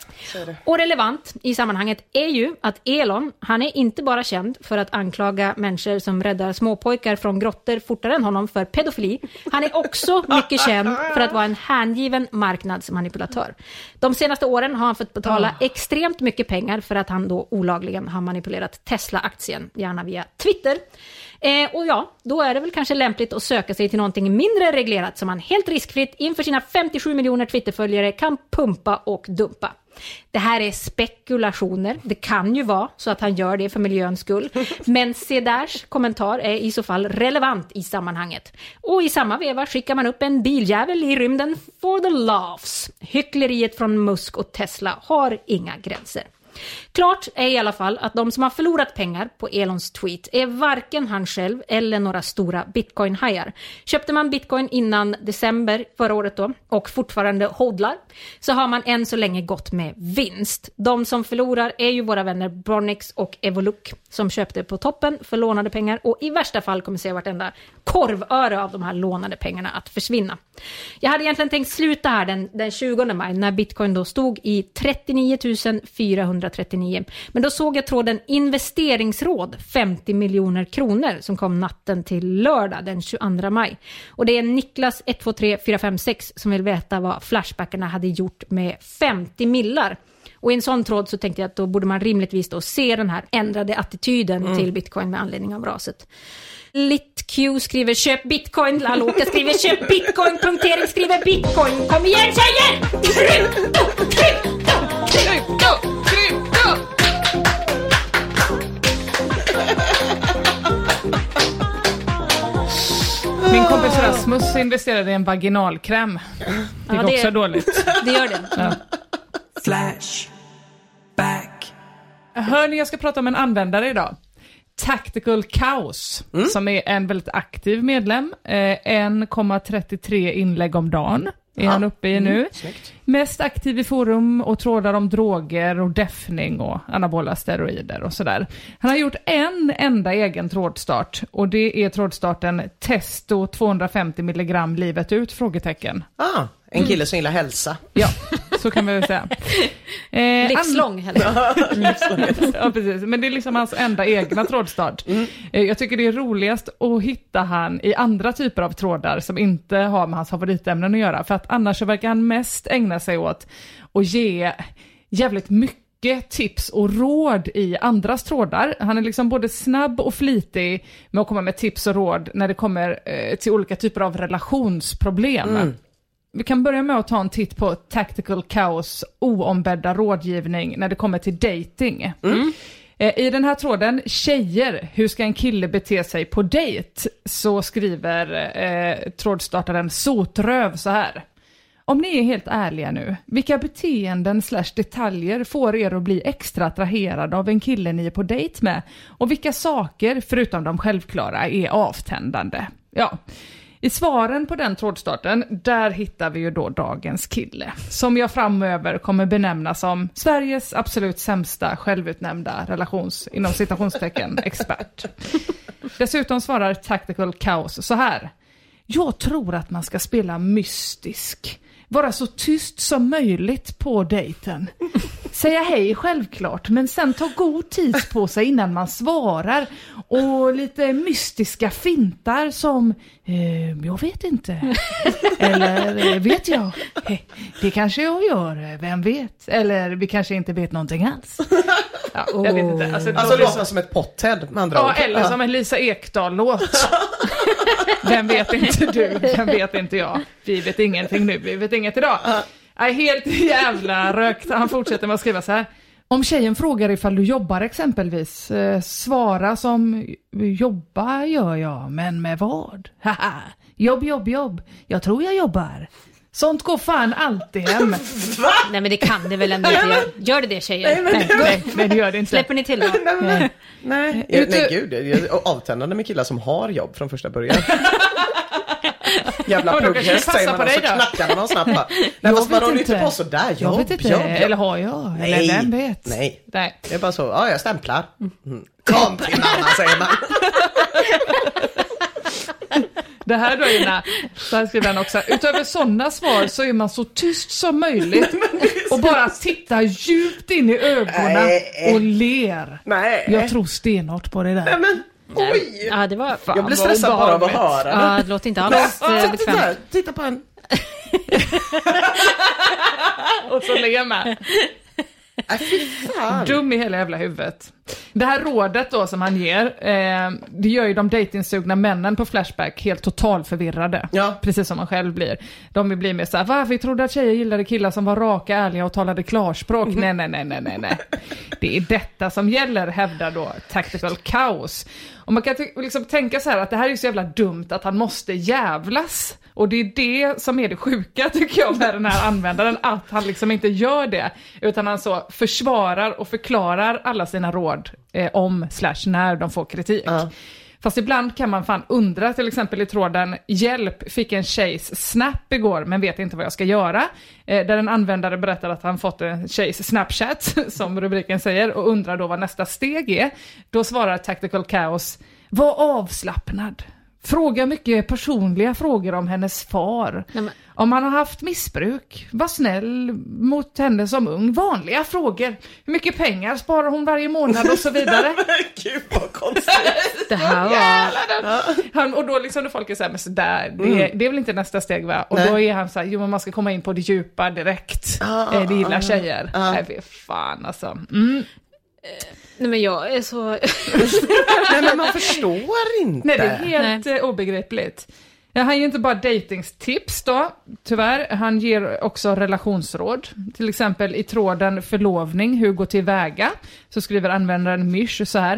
Och relevant i sammanhanget är ju att Elon, han är inte bara känd för att anklaga människor som räddar småpojkar från grottor fortare än honom för pedofili. Han är också mycket känd för att vara en hängiven marknadsmanipulatör. De senaste åren har han fått betala extremt mycket pengar för att han då olagligen har manipulerat Tesla-aktien, gärna via Twitter. Eh, och ja, då är det väl kanske lämpligt att söka sig till någonting mindre reglerat som man helt riskfritt inför sina femtiosju miljoner Twitterföljare kan pumpa och dumpa. Det här är spekulationer. Det kan ju vara så att han gör det för miljöns skull. Men Cedars kommentar är i så fall relevant i sammanhanget. Och i samma veva skickar man upp en biljävel i rymden for the laughs. Hyckleriet från Musk och Tesla har inga gränser. Klart är i alla fall att de som har förlorat pengar på Elons tweet är varken han själv eller några stora bitcoin-hajar. Köpte man bitcoin innan december förra året då och fortfarande hodlar, så har man än så länge gått med vinst. De som förlorar är ju våra vänner Bronnix och Evoluk som köpte på toppen för lånade pengar och i värsta fall kommer se vartenda korvöre av de här lånade pengarna att försvinna. Jag hade egentligen tänkt sluta här den, den tjugonde maj när bitcoin då stod i trettionio tusen fyrahundratrettionio. Men då såg jag tråden investeringsråd femtio miljoner kronor som kom natten till lördag den tjugoandra maj. Och det är Niklas ett två tre fyra fem sex som vill veta vad flashbackarna hade gjort med femtio millar. Och i en sån tråd så tänkte jag att då borde man rimligtvis då se den här ändrade attityden mm. till bitcoin med anledning av raset. LitQ skriver köp bitcoin. Laloka skriver köp bitcoin. Punktering skriver bitcoin. Kom igen tjejer! Krypto! Krypto! Krypto! Krypto! Min kompis Rasmus investerade i en vaginalkräm. Det är Ja, det- också dåligt. Det gör det. Ja. Flash. Back. Hör ni, jag ska prata om en användare idag. Tactical Chaos, Mm. som är en väldigt aktiv medlem. Eh, en komma trettiotre inlägg om dagen är han uppe i nu. Snyggt. Mest aktiv i forum och trådar om droger och deffning och anabola steroider och sådär. Han har gjort en enda egen trådstart, och det är trådstarten Testo tvåhundrafemtio milligram livet ut? Frågetecken. Ah, en kille som gillar hälsa. Ja, så kan vi väl säga. Eh, Livslång hälsa. Ja, precis. Men det är liksom hans enda egna trådstart. Mm. Jag tycker det är roligast att hitta han i andra typer av trådar som inte har med hans favoritämnen att göra. För att annars så verkar han mest ägna sig åt att ge jävligt mycket tips och råd i andras trådar. Han är liksom både snabb och flitig med att komma med tips och råd när det kommer eh, till olika typer av relationsproblem. Mm. Vi kan börja med att ta en titt på Tactical Chaos oombedda rådgivning när det kommer till dating. Mm. I den här tråden, tjejer, hur ska en kille bete sig på date? Så skriver eh, trådstartaren Sotröv så här. Om ni är helt ärliga nu, vilka beteenden slash detaljer får er att bli extra attraherade av en kille ni är på date med? Och vilka saker, förutom de självklara, är avtändande? Ja. I svaren på den trådstarten, där hittar vi ju då dagens kille. Som jag framöver kommer benämna som Sveriges absolut sämsta självutnämnda relations, inom citationstecken, expert. Dessutom svarar Tactical Chaos så här. Jag tror att man ska spela mystisk. Vara så tyst som möjligt på dejten. Säga hej självklart, men sen ta god tid på sig innan man svarar. Och lite mystiska fintar som eh, jag vet inte. Eller eh, vet jag? Eh, det kanske jag gör, vem vet? Eller vi kanske inte vet någonting alls. Ja, jag vet inte. Alltså, Alltså låter som ett pothead med andra Ja, ord. eller som en Lisa Ekdahl-låt. Vem vet inte du, vem vet inte jag. Vi vet ingenting nu, vi vet inget idag. Jag är helt jävla rökt. Han fortsätter med att skriva så här. Om tjejen frågar ifall du jobbar exempelvis, eh, svara som jobba gör jag, men med vad? Haha, jobb, jobb, jobb. Jag tror jag jobbar. Sånt går fan alltid hem. Nej, men det kan det väl ändå inte göra. Gör det det, tjejer? Nej, men- Nej, Nej, nej, det gör det inte. Släpper ni till då? Nej, men, nej. Nej. Ja, Ute- nej gud, det är avtändande med killar som har jobb från första början. Jävla Ja, då kanske det pugghäst passar säger man på och dig så då. knackar man snabbt. bara, Nej, vad vadå, du inte på sådär? Jobb, Jag vet inte, jobb, jobb. eller har jag? Nej. Eller vem vet? Nej. Nej. Det är bara så, ja jag stämplar. Mm. Kom till mamma, säger man. Det här då, Ina, så här skriver han också. Utöver sådana svar så är man så tyst som möjligt och bara tittar djupt in i ögonen Nej. och ler. Nej. Jag tror stenhårt på det där. Nej, men oj. Ja, det var... Fan, Jag blir vad stressad bara av att obehagligt. höra det. Ja, det låter inte alls Ja, eh, titta bekvämt. där, titta på en. Och så ler med. Nej, fy fan. Dum i hela jävla huvudet. Det här rådet då som han ger, eh, det gör ju de datingsugna männen på Flashback helt totalförvirrade. Ja. Precis som man själv blir. De vill bli mer så här, va? Vi trodde att tjejer gillade killar som var raka, ärliga och talade klarspråk. Nej, nej, nej, nej, nej, nej. Det är detta som gäller, hävdar då Tactical Chaos. Och man kan t- liksom tänka så här att det här är så jävla dumt att han måste jävlas. Och det är det som är det sjuka tycker jag med den här användaren, att han liksom inte gör det, utan han så försvarar och förklarar alla sina råd eh, om slash när de får kritik. Ja. Fast ibland kan man fan undra, till exempel i tråden hjälp, fick en tjejs snap igår men vet inte vad jag ska göra. Eh, där en användare berättar att han fått en tjejs snapchat, som rubriken säger, och undrar då vad nästa steg är. Då svarar Tactical Chaos, var avslappnad. Fråga mycket personliga frågor om hennes far. Nej, men- Om han har haft missbruk. Var snäll mot henne som ung. Vanliga frågor. Hur mycket pengar sparar hon varje månad och så vidare. Gud vad konstigt. Det här var... Han, och då liksom när folk är så här, men så där, det, det är väl inte nästa steg va? Och Nej. då är han så här, jo men man ska komma in på det djupa direkt. Ah, eh, det gillar ah, tjejer. ah. Nej, fy fan alltså. Mm. Nej, men jag är så... Nej men man förstår inte. Nej, det är helt eh, obegripligt. Ja, han ger inte bara datingstips då, tyvärr. Han ger också relationsråd. Till exempel i tråden förlovning, hur gå tillväga. Så skriver användaren Mysh så här.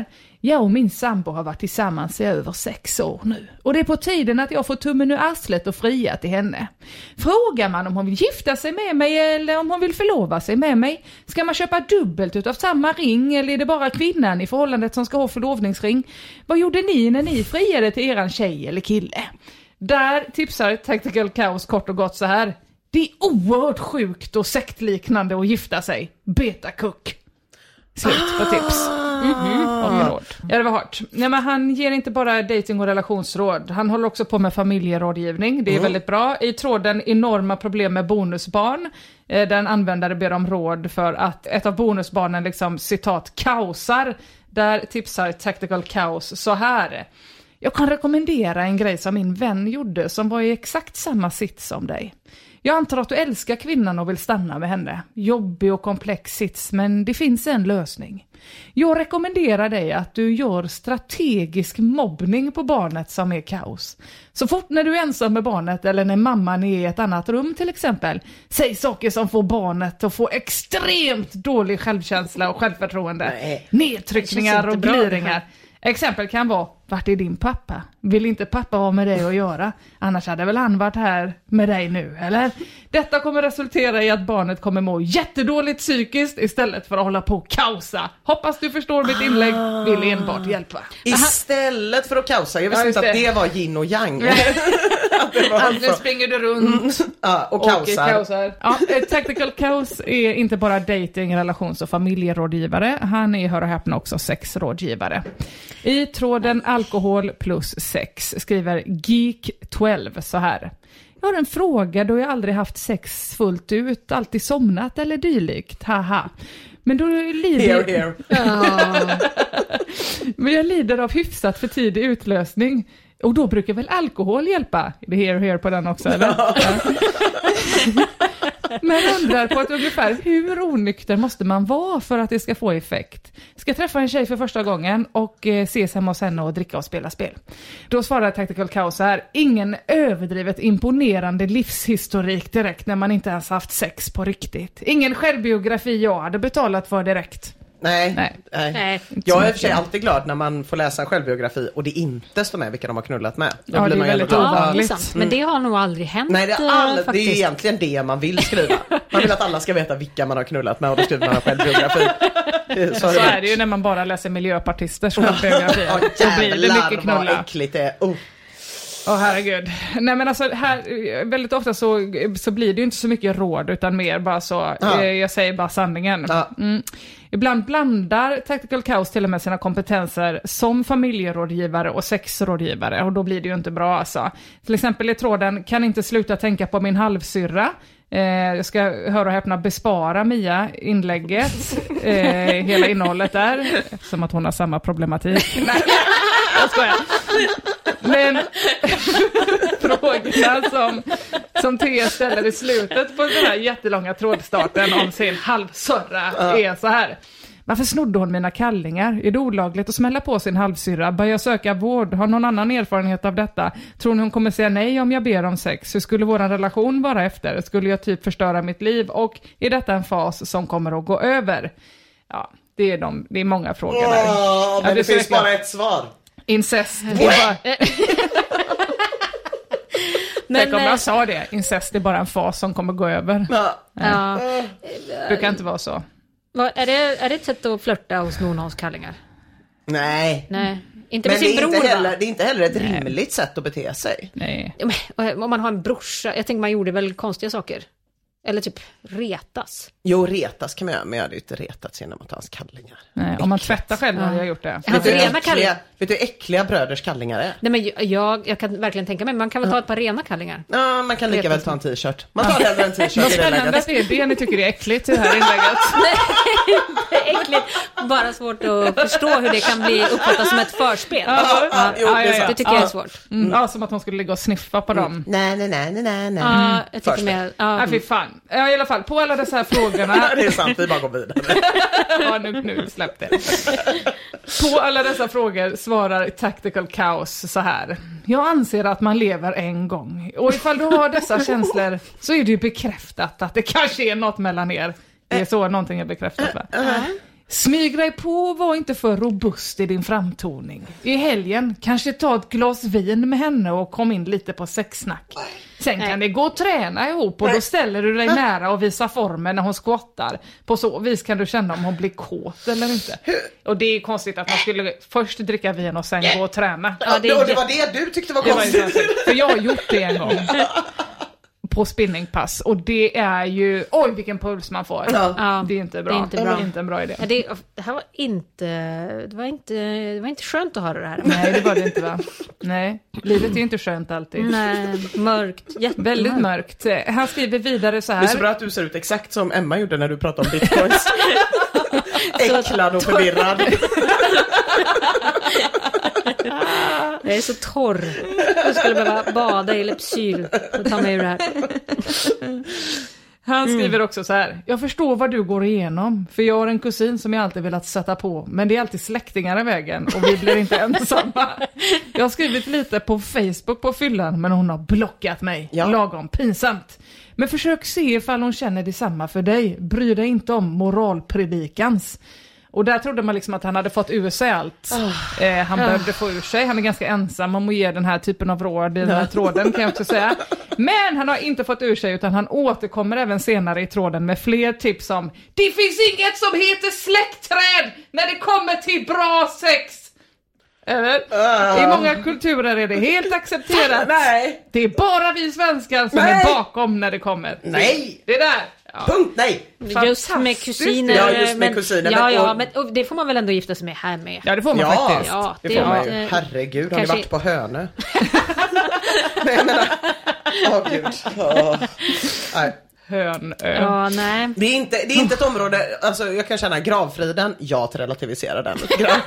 Jag och min sambo har varit tillsammans i över sex år nu. Och det är på tiden att jag får tummen ur arslet och fria till henne. Frågar man om hon vill gifta sig med mig eller om hon vill förlova sig med mig? Ska man köpa dubbelt utav samma ring eller är det bara kvinnan i förhållandet som ska ha förlovningsring? Vad gjorde ni när ni friade till eran tjej eller kille? Där tipsar Tactical Chaos kort och gott så här. Det är oerhört sjukt och sektliknande att gifta sig. Beta Cook. Slut på tips. Mm-hmm. Och råd. Ja, det var hårt. Nej, men han ger inte bara dating- och relationsråd. Han håller också på med familjerådgivning. Det är mm. väldigt bra. I tråden enorma problem med bonusbarn. Den användare ber om råd för att ett av bonusbarnen liksom, citat, kaosar. Där tipsar Tactical Chaos så här. Jag kan rekommendera en grej som min vän gjorde som var i exakt samma sits som dig. Jag antar att du älskar kvinnan och vill stanna med henne. Jobbig och komplex sits, men det finns en lösning. Jag rekommenderar dig att du gör strategisk mobbning på barnet som är kaos. Så fort när du är ensam med barnet eller när mamman är i ett annat rum till exempel, säg saker som får barnet att få extremt dålig självkänsla och självförtroende. Nej. Nedtryckningar och gliringar. Exempel kan vara, vart är din pappa? Vill inte pappa ha med dig att göra? Annars hade väl han varit här med dig nu, eller? Detta kommer resultera i att barnet kommer må jättedåligt psykiskt istället för att hålla på och kaosa. Hoppas du förstår mitt inlägg, vill enbart hjälpa. Istället för att kaosa, jag visste ja, inte det. att det var yin och yang. Nu springer du runt mm. ja, och kaosar. Och kaosar. Ja, Tactical Chaos är inte bara dating, relations- och familjerådgivare. Han är, hör och häpna, också sexrådgivare. I tråden alkohol plus sex skriver Geek tolv så här. Jag har en fråga då jag aldrig haft sex fullt ut, alltid somnat eller dylikt. Haha. Men då lider here, here. Ja. Men jag lider av hyfsat för tidig utlösning. Och då brukar väl alkohol hjälpa? Det är here, here på den också, eller? Ja. Men undrar på att ungefär hur onykter måste man vara för att det ska få effekt? Ska träffa en tjej för första gången och eh, ses hemma hos henne och dricka och spela spel. Då svarar Tactical Chaos här. Ingen överdrivet imponerande livshistorik direkt när man inte ens haft sex på riktigt. Ingen självbiografi jag hade betalat för direkt. Nej, nej. nej. nej. Jag är i och för sig alltid glad när man får läsa en självbiografi och det inte står med vilka de har knullat med. Då ja, blir det är man väldigt ovanligt. Ja, men det har nog aldrig hänt. Nej, det är, all, det är egentligen det man vill skriva. Man vill att alla ska veta vilka man har knullat med och då skriver man en självbiografi. Så, så är det ju när man bara läser miljöpartisters självbiografi. Ja, så blir det mycket knulla. Vad äckligt det är. Oh. Åh oh, herregud. Nej men alltså här, väldigt ofta så, så blir det ju inte så mycket råd utan mer bara så, ja. eh, jag säger bara sanningen. Ja. Mm. Ibland blandar Tactical Chaos till och med sina kompetenser som familjerådgivare och sexrådgivare och då blir det ju inte bra alltså. Till exempel i tråden, kan inte sluta tänka på min halvsyrra. Eh, jag ska höra och häpna bespara Mia inlägget, eh, hela innehållet där, eftersom att hon har samma problematik. Nej, jag skojar. Men frågorna som, som Thea ställer i slutet på den här jättelånga trådstarten om sin halvsyrra är så här. Varför snodde hon mina kallingar? Är det olagligt att smälla på sin halvsyrra? Bör jag söka vård? Har någon annan erfarenhet av detta? Tror ni hon kommer säga nej om jag ber om sex? Hur skulle vår relation vara efter? Skulle jag typ förstöra mitt liv? Och är detta en fas som kommer att gå över? Ja, det är, de, det är många frågor där. Åh, men ja, det, det finns bara ett svar. Incest. Det är bara... Men, tänk om jag sa det. Incest är bara en fas som kommer gå över. Ja. Ja. Det kan inte vara så. Är det, är det ett sätt att flirta hos någon hos kallingar? Nej. Nej. Inte men med sin det är, bror, inte heller, va? det är inte heller ett Nej. rimligt sätt att bete sig. Nej. Om man har en brorsa, jag tänker man gjorde väl konstiga saker. Eller typ retas. Jo, retas kan man göra, men jag hade ju inte retats genom att ha hans kallingar. Nej, om man tvättar själv hade jag gjort det. Vet du, rena äckliga, vet du hur äckliga bröders kallingar är? Nej, men jag, jag kan verkligen tänka mig, man kan väl ta ett par rena kallingar. Ja, man kan lika väl ta en t-shirt. Man tar hellre en t-shirt. Vad spännande att det är det ni tycker är äckligt i det här inlägget. Nej, inte äckligt. Bara svårt att förstå hur det kan bli uppfattat som ett förspel. Ja, ja, jo, ja, ja, ja. Det tycker ja. jag är svårt. Mm. Ja, som att hon skulle ligga och sniffa på dem. Mm. Nej, nej, nej, nej, nej. Ja, jag tycker med... Ja, ja fy fan. Ja, i alla fall, på alla dessa här frågorna... Det är sant, vi bara går vidare. Ja, nu, nu släpp det. På alla dessa frågor svarar Tactical Chaos så här. Jag anser att man lever en gång. Och ifall du har dessa känslor så är det ju bekräftat att det kanske är något mellan er. Det är så någonting är bekräftat, va? Smyg dig på och var inte för robust i din framtoning. I helgen kanske ta ett glas vin med henne och kom in lite på sexsnack. Sen kan det gå och träna ihop och då ställer du dig nära och visar formen när hon squattar. På så vis kan du känna om hon blir kåt eller inte. Och det är konstigt att man skulle först dricka vin och sen gå och träna. Ja, det, och det var det du tyckte var konstigt. Det var konstigt. För jag har gjort det en gång. På spinningpass. Och det är ju... Oj, vilken puls man får. Ja. Det är inte bra. Det är inte bra. Det är inte en bra idé. Ja, det, det här var inte... Det var inte, det var inte skönt att höra det här. Nej, det var det inte, va? Nej, livet är ju inte skönt alltid. Nej, mörkt. Jättemörkt. Väldigt mörkt. Han skriver vidare så här. Det är så bra att du ser ut exakt som Emma gjorde när du pratade om bitcoins. Äcklad och förvirrad. Jag är så torr. Jag skulle behöva bada i Lypsyl och ta mig ur det här. Han skriver också så här. Jag förstår vad du går igenom. För jag har en kusin som jag alltid velat sätta på. Men det är alltid släktingar i vägen. Och vi blir inte ensamma. Jag har skrivit lite på Facebook på fyllan. Men hon har blockat mig. Ja. Lagom pinsamt. Men försök se ifall hon känner detsamma för dig. Bry dig inte om moralpredikans. Och där trodde man liksom att han hade fått ur sig allt. Oh. Eh, han oh. behövde få ur sig. Han är ganska ensam om att ge den här typen av råd i den här tråden, kan jag också säga. Men han har inte fått ur sig, utan han återkommer även senare i tråden med fler tips om det finns inget som heter släktträd när det kommer till bra sex. Eller? Uh. I många kulturer är det helt accepterat. Nej. Det är bara vi svenskar som nej. är bakom när det kommer. Nej. Det där. Ja. Punkt, nej. Just med kusiner. Ja, just med men, kusiner. Ja, men, ja, men och det får man väl ändå gifta sig med här med. Ja, det får man ja, faktiskt. Ja, det, det får man ju. Herregud, har kanske... ni varit på Hönö? Nej, jag menar... Åh, oh, gud. Oh. Nej. Hönö. Ja, nej. Det är, inte, det är inte ett område, alltså jag kan känna gravfriden, ja att relativisera den.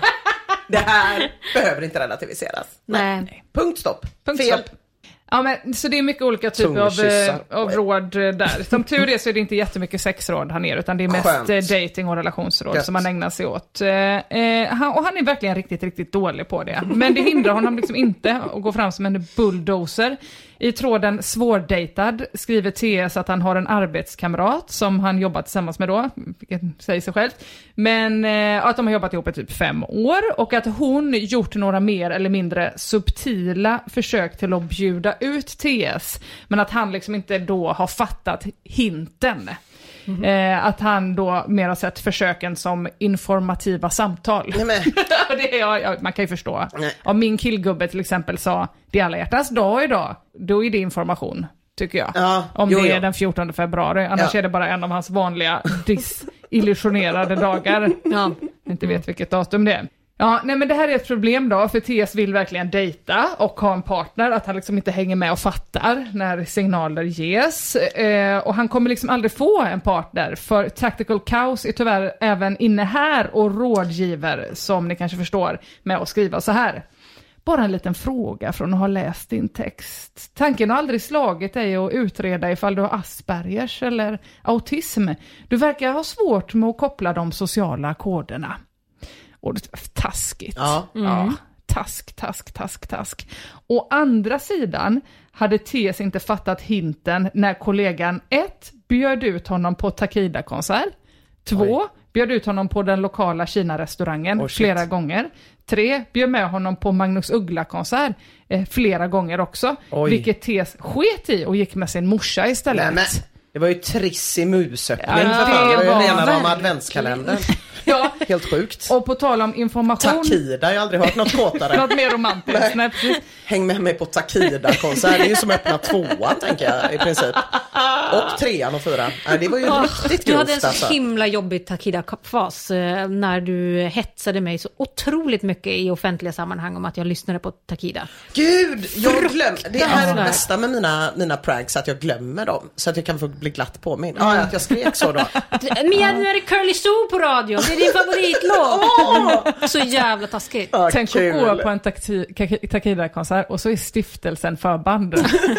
Det här behöver inte relativiseras. Nej. nej. Punkt stopp. Punkt Fel. Stopp. Ja, men, så det är mycket olika typer av, av råd där. Som tur är så är det inte jättemycket sexråd här nere, utan det är mest Skönt. dating och relationsråd Gött. som man ägnar sig åt. Eh, han, och han är verkligen riktigt, riktigt dålig på det. Men det hindrar honom liksom inte att gå fram som en bulldozer. I tråden svårdejtad skriver T S att han har en arbetskamrat som han jobbat tillsammans med då, vilket säger sig själv. Men eh, att de har jobbat ihop i typ fem år och att hon gjort några mer eller mindre subtila försök till att bjuda ut T S. Men att han liksom inte då har fattat hinten. Mm. Eh, att han då mer har sett försöken som informativa samtal. Nej, men. det är, ja, man kan ju förstå. Nej. Om min killgubbe till exempel sa det är alla hjärtans dag idag, då är det information, tycker jag. Ja, Om jo, det är jo. den fjortonde februari. Annars ja. är det bara en av hans vanliga disillusionerade dagar. Ja. Inte vet vilket datum det är. Ja, nej men det här är ett problem då, för T S vill verkligen dejta och ha en partner, att han liksom inte hänger med och fattar när signaler ges. Eh, och han kommer liksom aldrig få en partner, för Tactical Chaos är tyvärr även inne här och rådgiver, som ni kanske förstår, med att skriva så här. Bara en liten fråga från att ha läst din text. Tanken har aldrig slagit dig att utreda ifall du har Aspergers eller autism. Du verkar ha svårt med att koppla de sociala koderna. Och det är taskigt. Ja. Mm. ja. Task, task, task, task. Å andra sidan hade T S inte fattat hinten när kollegan ett bjöd ut honom på Takida-konsert. Två Oj. bjöd ut honom på den lokala Kina-restaurangen oh, flera gånger. Tre bjöd med honom på Magnus Uggla-konsert eh, flera gånger också. Oj. Vilket T S sket i och gick med sin morsa istället. Nej, men det var ju trissimusöppning. Ja, det var ju rena rama adventskalendern. Ja. Helt sjukt. Och på tal om information. Takida, jag har aldrig hört något kåtare. Något mer romantiskt. Nej. Nej, häng med mig på Takida-konsert. Det är ju som öppna tvåan, tänker jag, i princip. Och trean och fyran. Nej, det var ju oh, riktigt grovt. Du hade en så alltså. himla jobbig Takida-fas eh, när du hetsade mig så otroligt mycket i offentliga sammanhang om att jag lyssnade på Takida. Gud, jag glömmer. Det är det bästa med mina, mina pranks, att jag glömmer dem. Så att jag kan få bli glatt på mig. Ja, att jag skrek så då. Mia, nu är det Curly Sue på radio. Det är din favoritlåt. Oh! Så jävla taskigt. Ah, Tänk kul. att gå på en Takida-konsert och så är stiftelsen förband.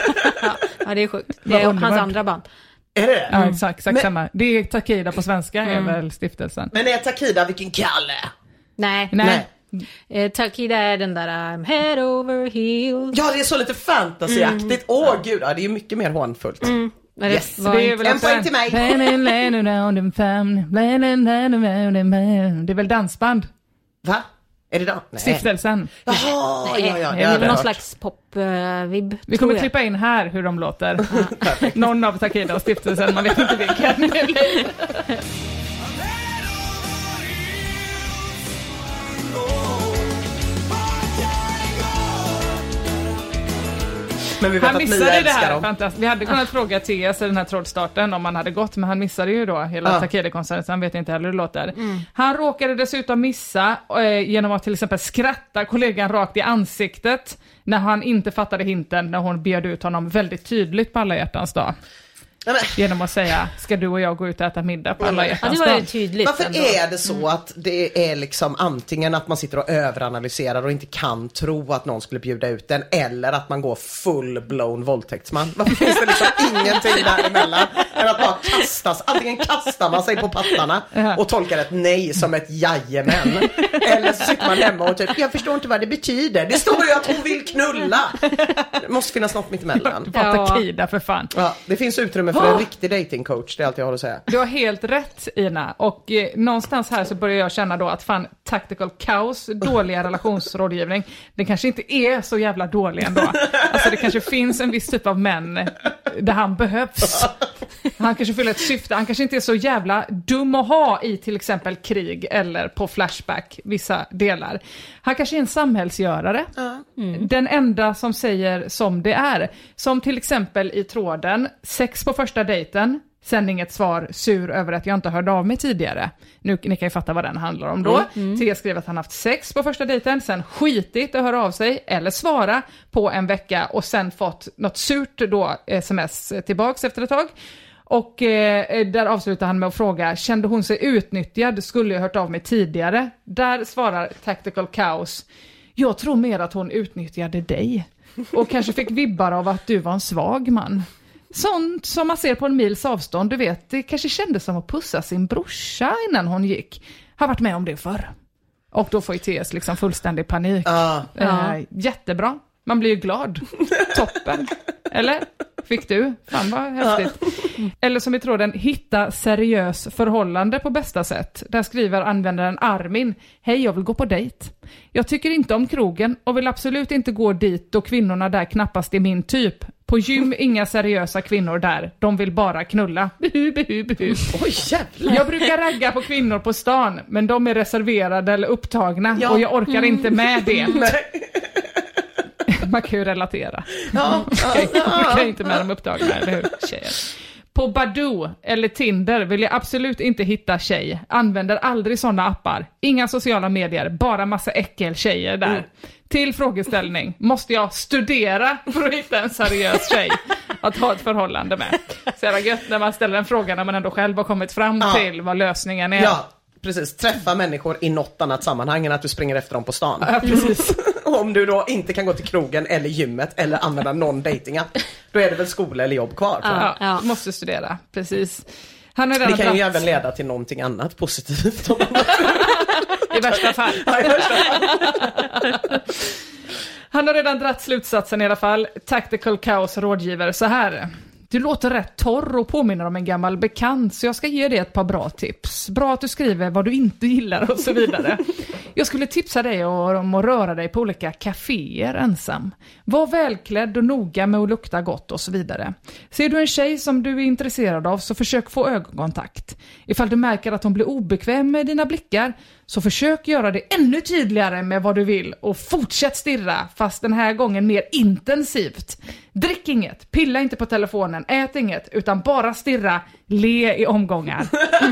Ja, det är sjukt. Det är hans andra band. Är det? Ja, exakt, exakt men, samma. Det är Takida på svenska, mm. är väl stiftelsen. Men är Takida vilken kalle? Nej. Nej. Eh, Takida är den där I'm head over heels. Ja, det är så lite fantasyaktigt. Åh mm. oh, gud, ja, det är ju mycket mer hånfullt. Mm. Yes, var det är inte- väl en också poäng till mig. Det är väl dansband? Va? Är det då? Nej. Stiftelsen. Jaha, ja, ja, det det har är jag väl någon hört. slags pop-vibb. Vi kommer klippa in här hur de låter. Någon av Takida och stiftelsen, man vet inte vilken det blir. Men vi vet Han att Mia missade det älskar här. dem. Fantastiskt. Vi hade kunnat fråga T S i den här trådstarten om han hade gått, men han missade ju då hela Ja. Takeda-konserten, så han vet inte heller hur det låter. Han råkade dessutom missa eh, genom att till exempel skratta kollegan rakt i ansiktet när han inte fattade hinten när hon bjöd ut honom väldigt tydligt på alla hjärtans dag. Nej, men, Genom att säga, ska du och jag gå ut och äta middag på alla Ja, hjärtans det var ju dag? tydligt. varför ändå. är det så att det är liksom antingen att man sitter och överanalyserar och inte kan tro att någon skulle bjuda ut den, eller att man går full-blown våldtäktsman? Varför finns det liksom ingenting däremellan än att bara kastas? Antingen kastar man sig på pattarna och tolkar ett nej som ett jajamän, eller så sitter man hemma och typ, jag förstår inte vad det betyder. Det står ju att hon vill knulla. Det måste finnas något mitt emellan. Det var Ja. Takida för fan. Ja, det finns utrymme för en riktig datingcoach, det är allt jag har att säga. Du har helt rätt, Ina. Och eh, någonstans här så börjar jag känna då att fan, Tactical Chaos dåliga relationsrådgivning, den kanske inte är så jävla dålig ändå. Alltså det kanske finns en viss typ av män där han behövs. Han kanske fyller ett syfte. Han kanske inte är så jävla dum att ha i till exempel krig eller på Flashback, vissa delar. Han kanske är en samhällsgörare. Mm. Den enda som säger som det är. Som till exempel i tråden, sex på första dejten. Sen inget svar, sur över att jag inte hörde av mig tidigare. Nu ni kan ju fatta vad den handlar om då. Mm. T skrev att han haft sex på första dejten, sen skitit att höra av sig eller svara på en vecka och sen fått något surt då sms tillbaks efter ett tag. Och eh, där avslutar han med att fråga, kände hon sig utnyttjad? Skulle jag hört av mig tidigare? Där svarar Tactical Chaos, jag tror mer att hon utnyttjade dig. Och kanske fick vibbar av att du var en svag man. Sånt som man ser på en mils avstånd, du vet, det kanske kändes som att pussa sin brorsa innan hon gick. Har varit med om det förr. Och då får ju T S liksom fullständig panik. Ja. Eh, jättebra. Man blir ju glad. Toppen. Eller? Fick du? Fan vad häftigt. Eller som i tråden, hitta seriös förhållande på bästa sätt. Där skriver användaren Armin, hej jag vill gå på dejt. Jag tycker inte om krogen och vill absolut inte gå dit då kvinnorna där knappast är min typ. På gym inga seriösa kvinnor där. De vill bara knulla. Behu, behu, behu. Oj, jävlar. Jag brukar ragga på kvinnor på stan, men de är reserverade eller upptagna Ja. och jag orkar inte med det. Nej. Man kan ju relatera. Ja, ja, Jag ja. kan inte med de upptagna, eller hur? Tjejer. På Badoo eller Tinder vill jag absolut inte hitta tjej. Använder aldrig sådana appar. Inga sociala medier, bara massa äckeltjejer där. Mm. Till frågeställning, måste jag studera för att hitta en seriös tjej att ha ett förhållande med? Så är det gött när man ställer en fråga när man ändå själv har kommit fram Ja. till vad lösningen är. Ja, precis. Träffa människor i något annat sammanhang än att du springer efter dem på stan. Ja, precis. Om du då inte kan gå till krogen eller gymmet eller använda någon datingapp, då är det väl skola eller jobb kvar. tror jag. Ja, Ja. måste studera, precis. Han har Det redan kan ju dratt- även leda till någonting annat positivt. i värsta fall. Ja, i värsta fall. Han har redan dratt slutsatsen i alla fall. Tactical Chaos rådgivare så här. Du låter rätt torr och påminner om en gammal bekant, så jag ska ge dig ett par bra tips. Bra att du skriver vad du inte gillar och så vidare. Jag skulle tipsa dig om att röra dig på olika kaféer ensam. Var välklädd och noga med att lukta gott och så vidare. Ser du en tjej som du är intresserad av så försök få ögonkontakt. Ifall du märker att hon blir obekväm med dina blickar så försök göra det ännu tydligare med vad du vill och fortsätt stirra, fast den här gången mer intensivt. Drick inget, pilla inte på telefonen, ät inget, utan bara stirra, le i omgångar.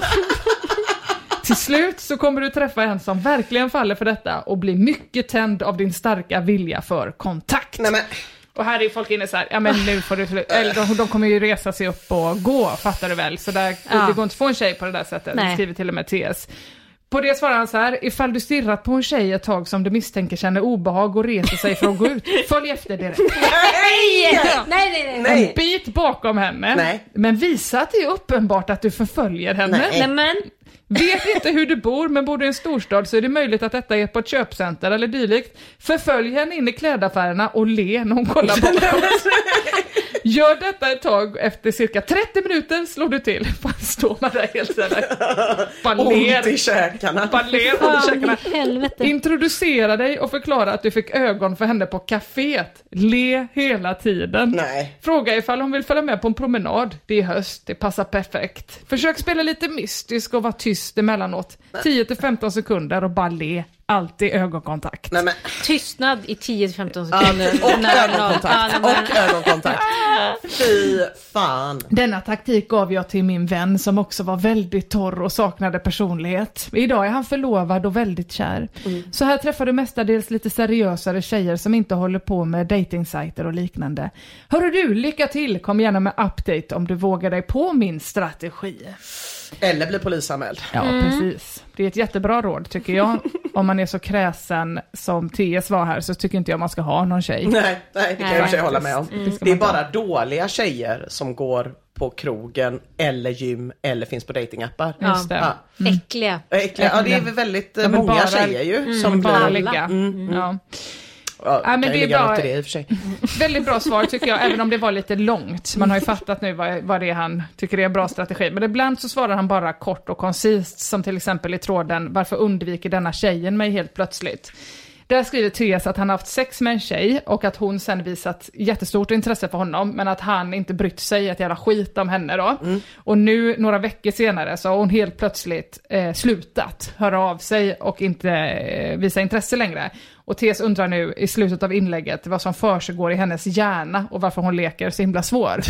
Till slut så kommer du träffa en som verkligen faller för detta och blir mycket tänd av din starka vilja för kontakt. Nej, men... Och här är folk inne så här, ja men nu får du slut. Eller de, de kommer ju resa sig upp och gå, fattar du väl? Så där, Ja. det går inte att få en tjej på det där sättet. Nej. Det skriver till och med T S. På det svarar han så här, ifall du stirrat på en tjej ett tag som du misstänker känner obehag och reser sig för att gå ut, följ efter direkt. Nej! Nej, nej, nej. Nej. En bit bakom henne. Nej. Men visa att det är uppenbart att du förföljer henne. Nej. Nej, men... Vet inte hur du bor, men bor du i en storstad så är det möjligt att detta är på ett köpcenter eller dylikt. Förfölj henne in i klädaffärerna och le när hon kollar på dig. Gör detta ett tag, efter cirka trettio minuter slår du till. Fan, står man där helt sådär. Ont i käkarna. Baler under käkarna. Helvete. Introducera dig och förklara att du fick ögon för henne på kaféet. Le hela tiden. Nej. Fråga ifall hon vill följa med på en promenad. Det är höst, det passar perfekt. Försök spela lite mystisk och vara tyst emellanåt. tio till femton sekunder och bara le. Alltid ögonkontakt. Nej, men... Tystnad i tio till femton sekunder. Ja, och ögonkontakt. Och ögonkontakt. Fy fan. Denna taktik gav jag till min vän som också var väldigt torr och saknade personlighet. Idag är han förlovad och väldigt kär. Mm. Så här träffar du mestadels lite seriösare tjejer som inte håller på med datingsajter och liknande. Hörru du, lycka till. Kom gärna med update om du vågar dig på min strategi. Eller bli polisanmäld. Ja, mm. precis. Det är ett jättebra råd tycker jag. Om man är så kräsen som T S var här så tycker inte jag man ska ha någon tjej. Nej, nej det kan nej, jag hålla med om. Mm. Det är bara dåliga tjejer som går på krogen eller gym eller finns på datingappar. Ja. Just det. Ja. Mm. Äckliga. Äckliga. Ja, det är väl väldigt ja, många bara, tjejer ju. Mm, som bara blir... ligga. Mm. Mm. Ja. Ja, ja, men det är bra, det i och för sig. Väldigt bra svar tycker jag, även om det var lite långt. Man har ju fattat nu vad, vad det är han tycker är en bra strategi. Men ibland så svarar han bara kort och koncist, som till exempel i tråden varför undviker denna tjejen mig helt plötsligt. Där skriver Therese att han har haft sex med en tjej och att hon sen visat jättestort intresse för honom, men att han inte brytt sig ett jävla skit om henne då. Mm. Och nu några veckor senare så har hon helt plötsligt eh, slutat höra av sig och inte eh, visa intresse längre. Och Therese undrar nu i slutet av inlägget vad som försiggår i hennes hjärna och varför hon leker så himla svår.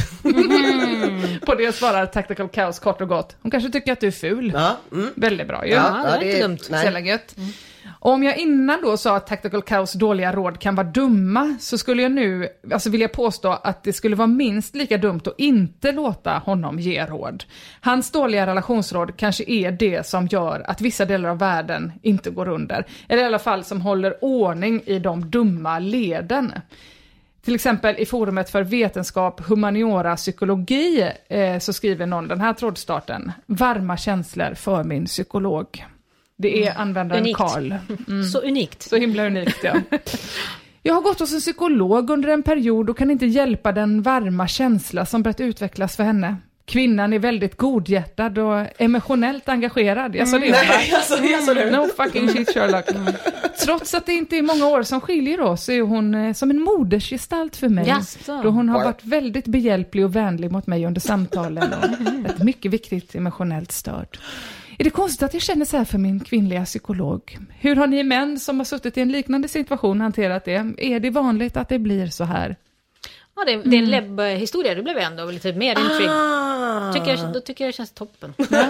Mm. På det svarar Tactical Chaos kort och gott. Hon kanske tycker att du är ful. Ja, mm. Väldigt bra ju. Ja, det är inte dumt. Så gött. Mm. Och om jag innan då sa att Tactical Chaos dåliga råd kan vara dumma, så skulle jag nu alltså vilja påstå att det skulle vara minst lika dumt att inte låta honom ge råd. Hans dåliga relationsråd kanske är det som gör att vissa delar av världen inte går under. Eller i alla fall som håller ordning i de dumma leden. Till exempel i forumet för vetenskap, humaniora, psykologi eh, så skriver någon den här trådstarten. Varma känslor för min psykolog. Det är användaren unikt. Karl. Mm. Så unikt. Så himla unikt, ja. Jag har gått hos en psykolog under en period och kan inte hjälpa den varma känsla som börjat utvecklas för henne. Kvinnan är väldigt godhjärtad och emotionellt engagerad. Jag sa det, mm. Nej, jag sa det, jag sa det. No fucking shit, Sherlock. Mm. Trots att det inte är många år som skiljer oss så är hon som en modersgestalt för mig. Yes. Då hon har varit väldigt behjälplig och vänlig mot mig under samtalen och ett mycket viktigt emotionellt stöd. Är det konstigt att jag känner så här för min kvinnliga psykolog? Hur har ni män som har suttit i en liknande situation hanterat det? Är det vanligt att det blir så här? Ja, det är, det är en läbb-historia. Det blev ändå lite mer intrigued. Ah. Tycker jag, då tycker jag det känns toppen. Mm.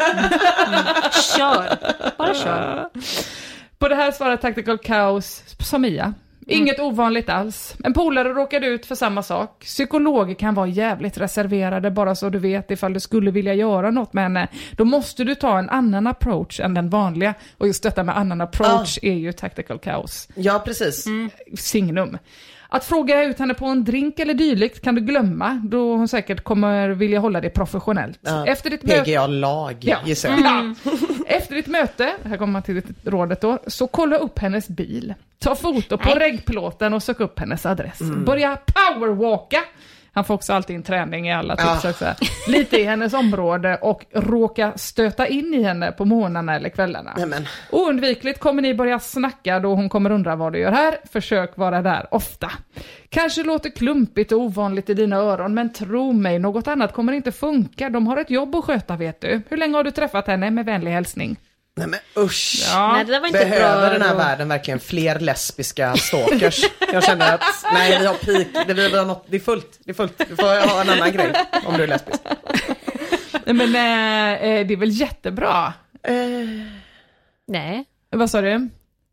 Kör. Bara kör. På det här svarar Tactical Chaos som Mia. Inget mm. ovanligt alls. En polare råkade ut för samma sak. Psykologer kan vara jävligt reserverade, bara så du vet ifall du skulle vilja göra något med henne. Då måste du ta en annan approach än den vanliga. Och just detta med annan approach ah. är ju Tactical Chaos. Ja, precis. Mm. Signum. Att fråga ut henne på en drink eller dylikt kan du glömma, då hon säkert kommer vilja hålla det professionellt. Ja. Efter ditt P G A-lag, ja. gissar jag. Mm. Efter ditt möte, här kommer man till rådet då, så kolla upp hennes bil. Ta foto på Nej. reggplåten och sök upp hennes adress. Mm. Börja powerwalka. Han får också alltid en träning i alla tips. Ja. Lite i hennes område och råka stöta in i henne på morgnarna eller kvällarna. Nämen. Oundvikligt kommer ni börja snacka då hon kommer undra vad du gör här. Försök vara där ofta. Kanske låter klumpigt och ovanligt i dina öron, men tro mig, något annat kommer inte funka. De har ett jobb att sköta, vet du. Hur länge har du träffat henne? Med vänlig hälsning. Nej men usch. Ja. Nej, det där var inte Behöver bra den här då. världen verkligen fler lesbiska stalkers? Jag känner att nej, vi har peak. Det, vi har något, det är fullt. Det är fullt. Du får ha en annan grej om du är lesbisk. Nej, men äh, det är väl jättebra? Uh, nej. Vad sa du?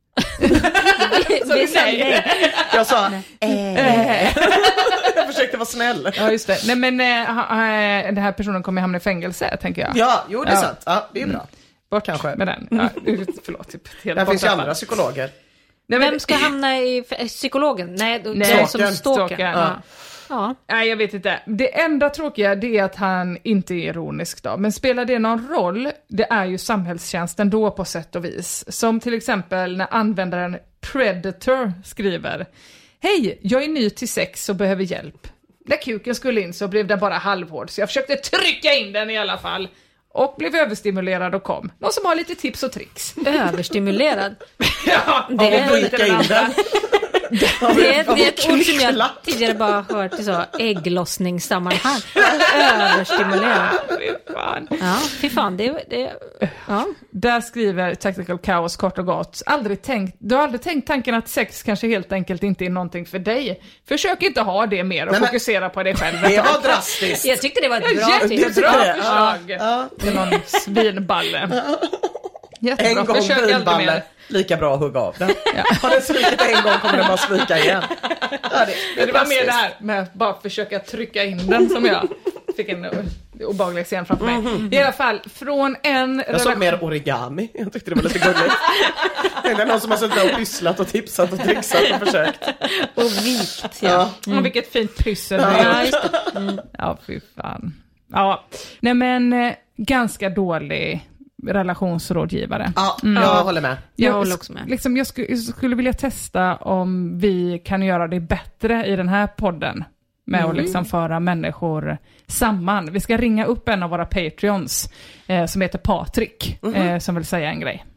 Så vi nej. Jag sa nej. Jag försökte vara snäll. Ja, just det. Nej, men äh, den här personen kommer hamna i fängelse, tänker jag. Ja, jo, det är ja. sant. Ja, det är bra. Bort kanske med den. Ja, förlåt. Typ, helt det finns ju andra psykologer. Nej, men... Vem ska hamna i f- psykologen? Nej, då, Nej som stalker. Ja. Ja. Nej, jag vet inte. Det enda tråkiga det är att han inte är ironisk då. Men spelar det någon roll? Det är ju samhällstjänsten då på sätt och vis. Som till exempel när användaren Predator skriver: Hej, jag är ny till sex och behöver hjälp. när kuken skulle in så blev den bara halvhård. Så jag försökte trycka in den i alla fall. Och blev överstimulerad och kom. Någon som har lite tips och tricks. Överstimulerad? Ja, det är lite in den. Det är, det är ett ord som jag tidigare bara hört i så ägglossningssammanhang. Överstimulerad. Fy fan. Ja, fy fan. Det, det, ja. Där skriver Tactical Chaos kort och gott. Aldrig tänkt, du har aldrig tänkt tanken att sex kanske helt enkelt inte är någonting för dig. Försök inte ha det mer och Nej, men, fokusera på dig själv. Det var drastiskt. Jag tyckte det var ett bra ja, tips. Jättebra förslag. Ja, ja. Till någon svinballe. Jättebra. En gång Försök aldrig vinballe. mer. Lika bra att hugga av den. Ja. Har den svikit en gång kommer den bara svika igen. Ja, det, det, det var mer det här med bara försöka trycka in den som jag fick en obehaglig scen framför mig. Mm-hmm. I alla fall, från en... Jag såg mer origami. Jag tyckte det var lite gulligt. Det är någon som har suttit och pysslat och tipsat och trixat och försökt. Och vikt, ja. Mm. Och vilket fint pyssel. Ja, just det. Mm. Ja, fy fan. Ja, nej men eh, ganska dålig relationsrådgivare. Ja, mm. jag håller med. Jag, jag håller också med. Liksom, jag, skulle, jag skulle vilja testa om vi kan göra det bättre i den här podden med mm. att liksom föra människor samman. Vi ska ringa upp en av våra Patreons eh, som heter Patrik mm. eh, som vill säga en grej.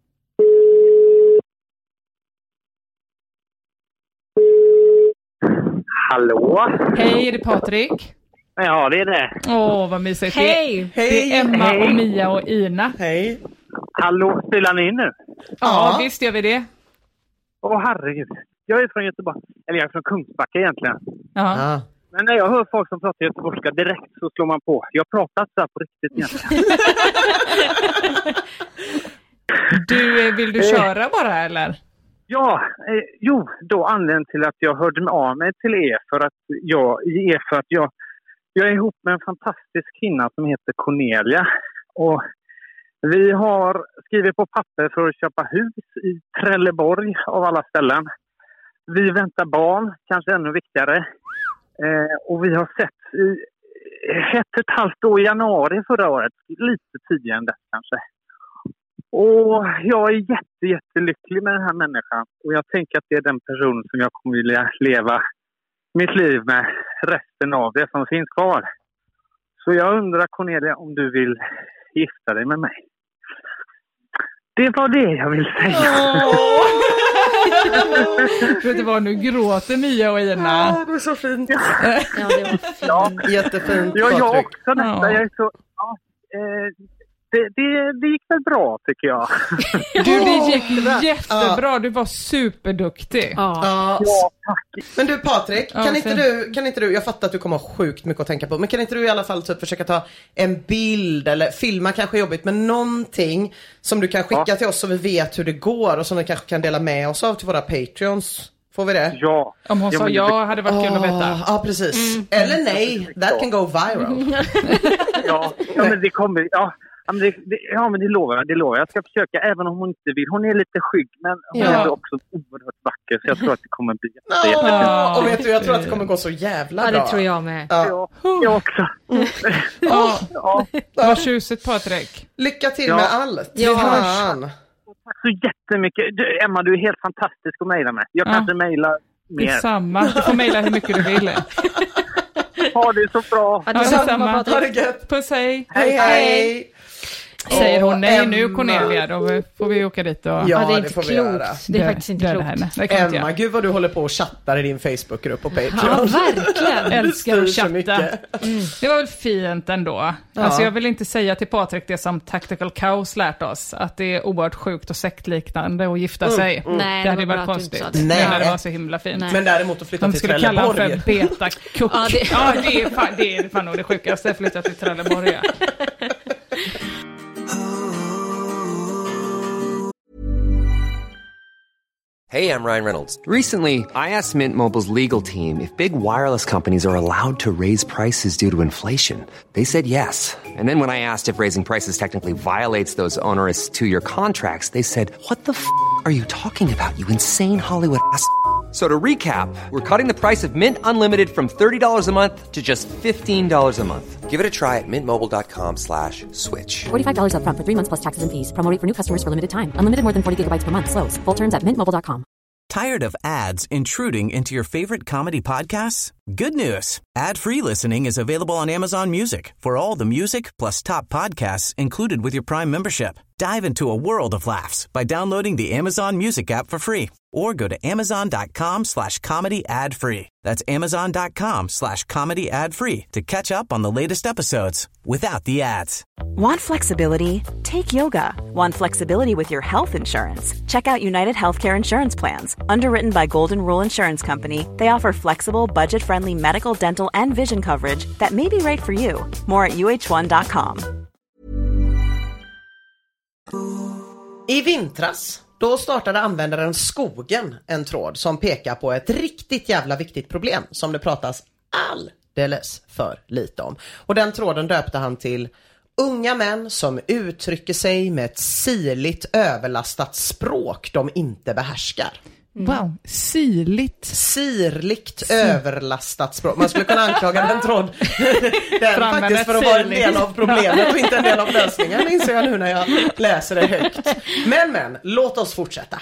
Hallå? Hej, är det Patrik? Ja, det är det. Åh, vad mysigt. Hej! Det, det är Emma Hej. och Mia och Ina. Hej. Hallå, spelar ni in nu? Ja, Ja. visst gör vi det. Åh, herregud. Jag är från Göteborg. Eller jag är från Kungsbacka egentligen. Ja. Ja. Men när jag hör folk som pratar göteborgska direkt så slår man på. Jag pratar så här på riktigt egentligen. Du, vill du köra bara, eller? Ja, eh, jo, då anledningen till att jag hörde av mig till er för att jag, är för att jag, jag är ihop med en fantastisk kvinna som heter Cornelia. Och vi har skrivit på papper för att köpa hus i Trelleborg av alla ställen. Vi väntar barn, kanske ännu viktigare. Eh, och vi har sett i ett och ett halvt år i januari förra året, lite tidigare än det kanske. Och jag är jätte, jättelycklig med den här människan. Och jag tänker att det är den person som jag kommer vilja leva mitt liv med resten av det som finns kvar. Så jag undrar, Cornelia, om du vill gifta dig med mig. Det var det jag vill säga. Oh. Vet du vad, nu gråter Mia och Ina. Ja, det är så fint. Ja, det var fint. Ja. Jättefint, Ja, jag Patrik. också nästan. Ja. Jag är så... Ja, eh, det, det, det gick väl bra, tycker jag. Du, det gick jättebra. Du var superduktig. Ja. Ja. Ja, tack. Men du Patrik, Ja, kan inte fin. du, kan inte du, jag fattar att du kommer ha sjukt mycket att tänka på, men kan inte du i alla fall typ försöka ta en bild eller filma, kanske jobbigt, men någonting som du kan skicka Ja. till oss så vi vet hur det går och som vi kanske kan dela med oss av till våra Patreons. Får vi det? Ja. Om hon Ja, sa men- ja hade varit kul att veta. Ja, precis. Eller nej, that can go viral. Ja, ja men det kommer... Ja. Ja men det, det, ja, men det lovar jag. Det lovar jag. Jag ska försöka, även om hon inte vill. Hon är lite skygg, men hon Ja. är också oerhört vacker. Så jag tror att det kommer bli jätte, Ja, jättefint. och vet du, jag tror att det kommer gå så jävla Ja, bra. det tror jag med. Ja. Ja, jag också. Ja, Ja, vad tjusigt, Patrik. Lycka till Ja. med allt. Ja. Fan. tack så jättemycket. Du, Emma, du är helt fantastisk att mejla med. Jag Ja. kanske mejlar Det är mer. samma. Du får mejla hur mycket du vill. Ha det så bra. Ja, Ja, detsamma, detsamma. Patrik. Ha det gött. Puss, hej. Hej, hej. Säger hon nej Emma. nu, Cornelia, då får vi åka dit och... Ja, Ja, det är det inte får vi klokt. göra. Det är faktiskt inte döda klokt. henne. Det kan inte Emma, jag. gud vad du håller på och chattar i din Facebookgrupp på Patreon. Ja, verkligen. Älskar att styr så chatta. mycket. Mm. Det var väl fint ändå. Ja. Alltså jag vill inte säga till Patrik det som Tactical Chaos lärt oss. Att det är oerhört sjukt och sektliknande att gifta sig. Nej, Det det hade var varit bra att du inte konstigt. sa det. Nej. Men det var så himla fint. Nej. Men däremot att flytta De till skulle kalla honom Trelleborg. för beta-kuck. Ja, det- Ja, det är fan, det är fan nog det sjukaste. Jag flyttar till Trelleborg. Ja. Hey, I'm Ryan Reynolds. Recently, I asked Mint Mobile's legal team if big wireless companies are allowed to raise prices due to inflation. They said yes. And then when I asked if raising prices technically violates those onerous two-year contracts, they said, "What the f*** are you talking about, you insane Hollywood ass?" So to recap, we're cutting the price of Mint Unlimited from thirty dollars a month to just fifteen dollars a month. Give it a try at mintmobile.com slash switch. forty-five dollars up front for three months plus taxes and fees. Promo rate for new customers for limited time. Unlimited more than forty gigabytes per month. Slows full terms at mint mobile dot com. Tired of ads intruding into your favorite comedy podcasts? Good news. Ad-free listening is available on Amazon Music for all the music plus top podcasts included with your Prime membership. Dive into a world of laughs by downloading the Amazon Music app for free or go to amazon.com slash comedy ad free. That's amazon.com slash comedy ad free to catch up on the latest episodes without the ads. Want flexibility? Take yoga. Want flexibility with your health insurance? Check out United Healthcare Insurance Plans. Underwritten by Golden Rule Insurance Company, they offer flexible, budget-friendly medical, dental, and vision coverage that may be right for you. More at u h one dot com. I vintras, då startade användaren Skogen en tråd som pekar på ett riktigt jävla viktigt problem som det pratas alldeles för lite om. Och den tråden döpte han till unga män som uttrycker sig med ett sirligt överlastat språk de inte behärskar. Mm. Wow, sirligt. Sirligt Sir. överlastat språk. Man skulle kunna anklaga den tråd den faktiskt för att vara en del av problemet och inte en del av lösningen, inser jag nu när jag läser det högt. Men men, låt oss fortsätta.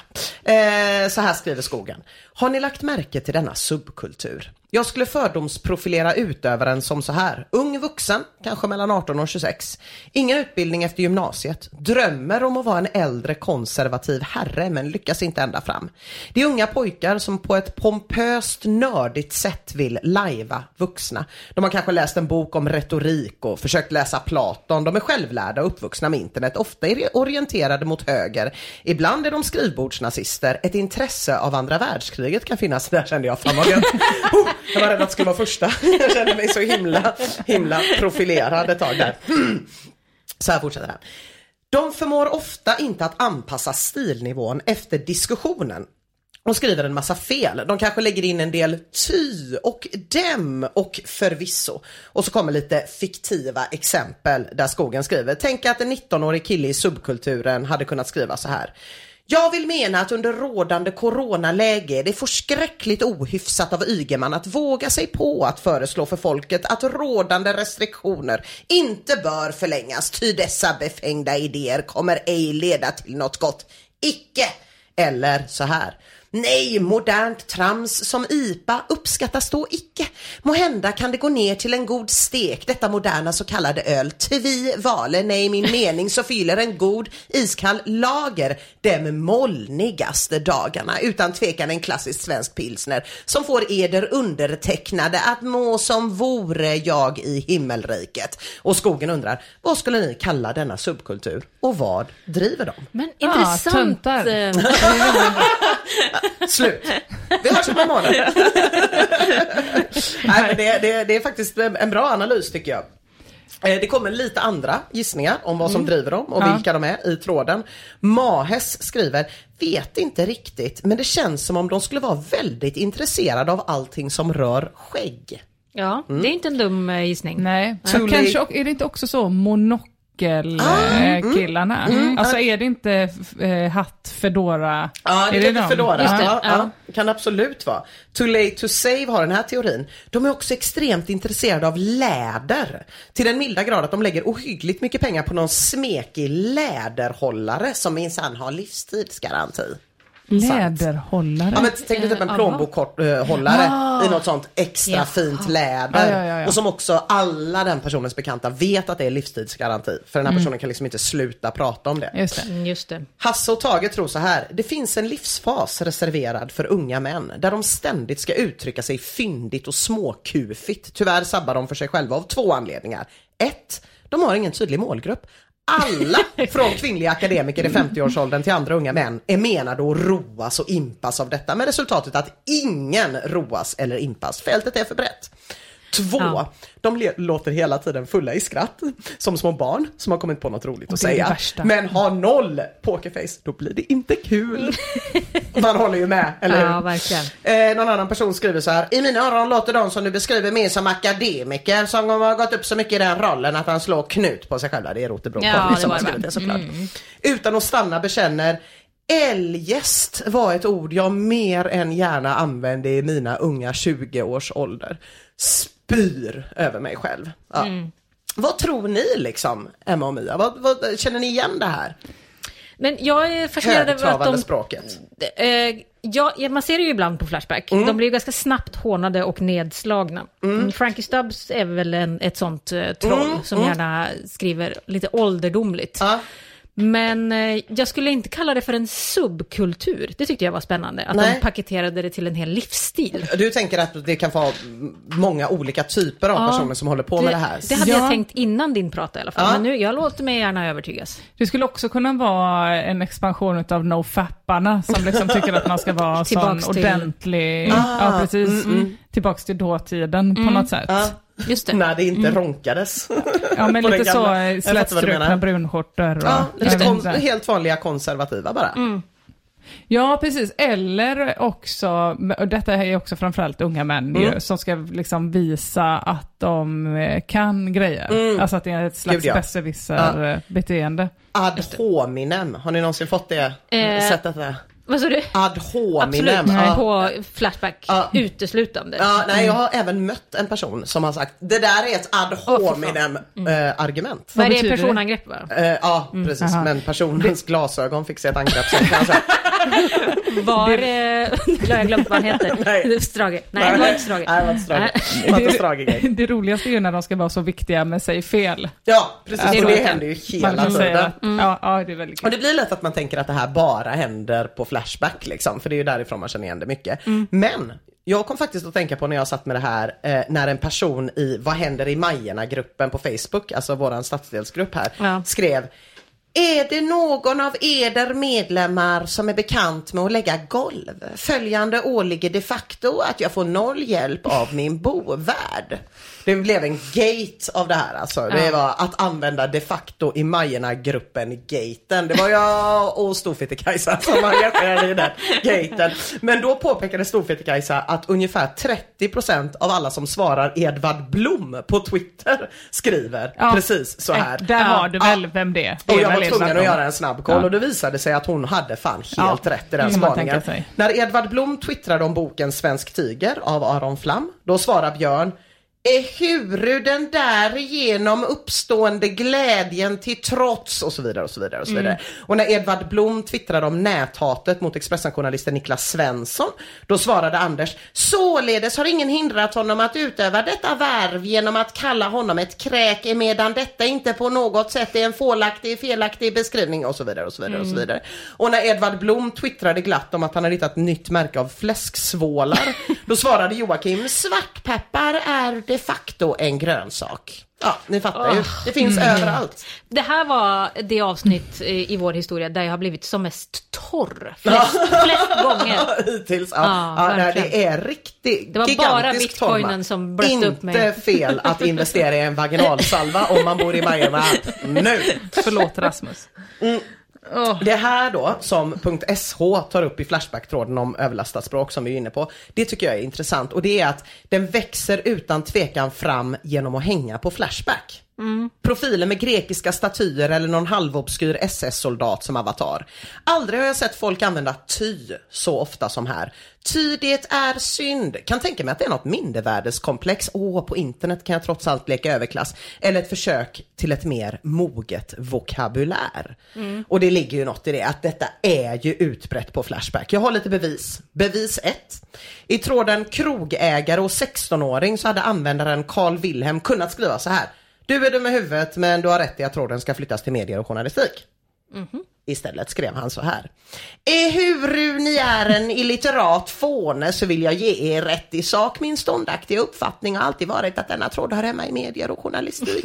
Eh, så här skriver Skogen. Har ni lagt märke till denna subkultur? Jag skulle fördomsprofilera utövaren som så här. Ung vuxen, kanske mellan arton och tjugosex. Ingen utbildning efter gymnasiet. Drömmer om att vara en äldre konservativ herre men lyckas inte ända fram. Det är unga pojkar som på ett pompöst, nördigt sätt vill lajva vuxna. De har kanske läst en bok om retorik och försökt läsa Platon. De är självlärda och uppvuxna med internet. Ofta är de orienterade mot höger. Ibland är de skrivbordsnazister. Ett intresse av andra världskriget kan finnas. Där kände jag, fan vad gött. Oh, jag var rädd att det skulle vara första. Jag kände mig så himla, himla profilerad ett tag där. Så här fortsätter det. De förmår ofta inte att anpassa stilnivån efter diskussionen. De skriver en massa fel. De kanske lägger in en del ty och dem och förvisso. Och så kommer lite fiktiva exempel där Skogen skriver. Tänk att en nittonårig kille i subkulturen hade kunnat skriva så här. Jag vill mena att under rådande coronaläge det är förskräckligt ohyfsat av Ygeman att våga sig på att föreslå för folket att rådande restriktioner inte bör förlängas, ty dessa befängda idéer kommer ej leda till något gott. Icke! Eller så här. Nej, modernt trams som I P A uppskattas då icke. Måhända kan det gå ner till en god stek, detta moderna så kallade öl. Tvi vale, nej min mening så fyller en god iskall lager de molnigaste dagarna. Utan tvekan en klassisk svensk pilsner som får eder undertecknade att må som vore jag i himmelriket. Och Skogen undrar, vad skulle ni kalla denna subkultur och vad driver de? Men intressant. Ah, Slut. Vi hörs om en månad. Nej, men det, det, det är faktiskt en bra analys tycker jag. Det kommer lite andra gissningar om vad som mm. driver dem och ja. vilka de är i tråden. Mahes skriver, vet inte riktigt, men det känns som om de skulle vara väldigt intresserade av allting som rör skägg. Ja, mm. det är inte en dum gissning. Nej, så kanske är det inte också så monok killarna. Mm, mm, alltså är det inte äh, hatt, fedora? Ja, det är, är det fedora. Just det, ja, ja. Ja, kan absolut vara. Too Late to Save har den här teorin. De är också extremt intresserade av läder. Till den milda grad att de lägger ohyggligt mycket pengar på någon smekig läderhållare som minsann har livstidsgaranti. Läderhållare. Ja, men tänk dig typ en plånbokhållare ah. i något sånt extra ja. fint läder. Ah, ja, ja, ja. Och som också alla den personens bekanta vet att det är livstidsgaranti. För den här personen mm. kan liksom inte sluta prata om det. Just det. Just det. Hasse och Tage tror så här. Det finns en livsfas reserverad för unga män. Där de ständigt ska uttrycka sig fyndigt och småkufigt. Tyvärr sabbar de för sig själva av två anledningar. Ett, de har ingen tydlig målgrupp. Alla från kvinnliga akademiker i femtio-årsåldern till andra unga män är menade att roas och impas av detta. Med resultatet att ingen roas eller impas. Fältet är för brett. Två, ja. de le- låter hela tiden fulla i skratt. Som små barn som har kommit på något roligt att säga. Men har noll pokerface, då blir det inte kul. Man håller ju med, eller hur? Ja, verkligen. Eh, någon annan person skriver så här. I mina öron låter de som du beskriver mer som akademiker som har gått upp så mycket i den rollen att han slår knut på sig själva. Det är Rotebro ja, som har skrivit det såklart. Mm. Utan att stanna bekänner eljest var ett ord jag mer än gärna använde i mina unga tjugo års ålder. Spyr över mig själv. Ja. Mm. Vad tror ni liksom, Emma och Mia? Vad, vad, känner ni igen det här? Men jag är fascinerad över att de... språket. Eh, ja, man ser det ju ibland på Flashback. Mm. De blir ju ganska snabbt hånade och nedslagna. Mm. Frankie Stubbs är väl en, ett sånt eh, troll Mm. som Mm. gärna skriver lite ålderdomligt. Ja. Men eh, jag skulle inte kalla det för en subkultur. Det tyckte jag var spännande. Att Nej. de paketerade det till en hel livsstil. Du tänker att det kan få många olika typer av Ja, personer som håller på med det här? Det hade Ja. jag tänkt innan din prata i alla fall. Ja. Men nu, jag låter mig gärna övertygas. Det skulle också kunna vara en expansion av no-fapparna som liksom tycker att man ska vara sån Tillbaks till- ordentlig. Ah, ja, precis. mm, mm. Tillbaks till dåtiden på något sätt. Ja. Just det. När det inte ronkades. Ja, men På den lite gamla- så Jag fattar vad du slätstrukna menar. brunskjortor. Och, Ja, jag lite vet kon- inte. helt vanliga konservativa bara. Mm. Ja, precis. Eller också, och detta är också framförallt unga män Mm. ju, som ska liksom visa att de eh, kan grejer. Mm. Alltså att det är ett slags Gud, ja. besserwisser-beteende. Ad hominem. Har ni någonsin fått det? Eh, Sättet där? Vad sa du? Ad hominem. Absolut, Ja. på Flashback Ja. uteslutande. Ja, nej, jag har även mött en person som har sagt det där är ett ad hominem äh, argument. Vad är det? betyder det? Personangrepp, va? Eh, ja, precis. aha. Men personens glasögon fick sig ett angrepp sen, kan jag säga. Var det... Jag har glömt vad han heter. Nej. Strage. Nej, det var inte Strage. Nej, det var inte Strage. Det var inte Strage grej. Det roligaste är ju när de ska vara så viktiga med sig fel. Ja, precis. Alltså, och det man- händer ju Man hela kan säga tiden. att, ja, ja, det är väldigt Och kul. det blir lätt att man tänker att det här bara händer på Flashback liksom, för det är ju därifrån man känner igen det mycket. Mm. Men jag kom faktiskt att tänka på när jag satt med det här, eh, när en person i Vad händer i Majerna-gruppen på Facebook, alltså våran stadsdelsgrupp här, Ja. skrev: är det någon av eder medlemmar som är bekant med att lägga golv? Följande åligger de facto att jag får noll hjälp av min bovärd. Det blev en gate av det här alltså. Det Ja. var att använda de facto i Majerna-gruppen gaten. Det var jag och Storfitte-Kajsa som engagerade i den gaten. Men då påpekade Storfitte-Kajsa att ungefär trettio procent av alla som svarar Edvard Blom på Twitter skriver Ja. precis så här. Där har du väl Ja. vem det är. Det Och är jag var väl tvungen Edvard att Blom. göra en snabb koll Ja. och det visade sig att hon hade fan helt Ja, rätt i den kan man spaningen. tänka sig. När Edvard Blom twittrade om boken Svensk tiger av Aron Flam, då svarar Björn: är huru den därigenom uppstående glädjen till trots och så vidare och så vidare och så vidare. Och när Edvard Blom twittrade om näthatet mot Expressen-journalisten Niklas Svensson, då svarade Anders: således har ingen hindrat honom att utöva detta värv genom att kalla honom ett kräk, emedan detta inte på något sätt är en felaktig, felaktig beskrivning och så vidare och så vidare och så vidare. Och när Edvard Blom twittrade glatt om att han hade hittat ett nytt märke av fläsksvålar, då svarade Joakim: svartpeppar är de facto en grönsak. Ja, ni fattar ju. Det finns överallt. Det här var det avsnitt i i vår historia där jag har blivit som mest torr. Flest, flest gånger. Hittills. Ja, Ja, ja, nej, verkligen. det är riktigt Det var gigantisk bara bitcoinen torma. som blötte upp mig. Inte fel att investera i en vaginalsalva om man bor i Majerna nu. Förlåt Rasmus. Det här då som .sh tar upp i Flashback-tråden om överlastat språk som vi är inne på, det tycker jag är intressant, och det är att den växer utan tvekan fram genom att hänga på Flashback. Mm. Profiler med grekiska statyer eller någon halvobskyr S S-soldat som avatar. Aldrig har jag sett folk använda ty så ofta som här. Ty det är synd. Kan tänka mig att det är något mindervärdeskomplex. Åh, på internet kan jag trots allt leka överklass. Eller ett försök till ett mer moget vokabulär. Mm. Och det ligger ju något i det, att detta är ju utbrett på Flashback. Jag har lite bevis. Bevis ett. I tråden krogägare och sexton-åring så hade användaren Carl Wilhelm kunnat skriva så här: du är dum i huvudet, men du har rätt i att tråden ska flyttas till medier och journalistik. Mm-hmm. Istället skrev han så här: ehuru ni är en illiterat fåne så vill jag ge er rätt i sak. Min ståndaktiga uppfattning har alltid varit att denna tråd hör hemma i medier och journalistik.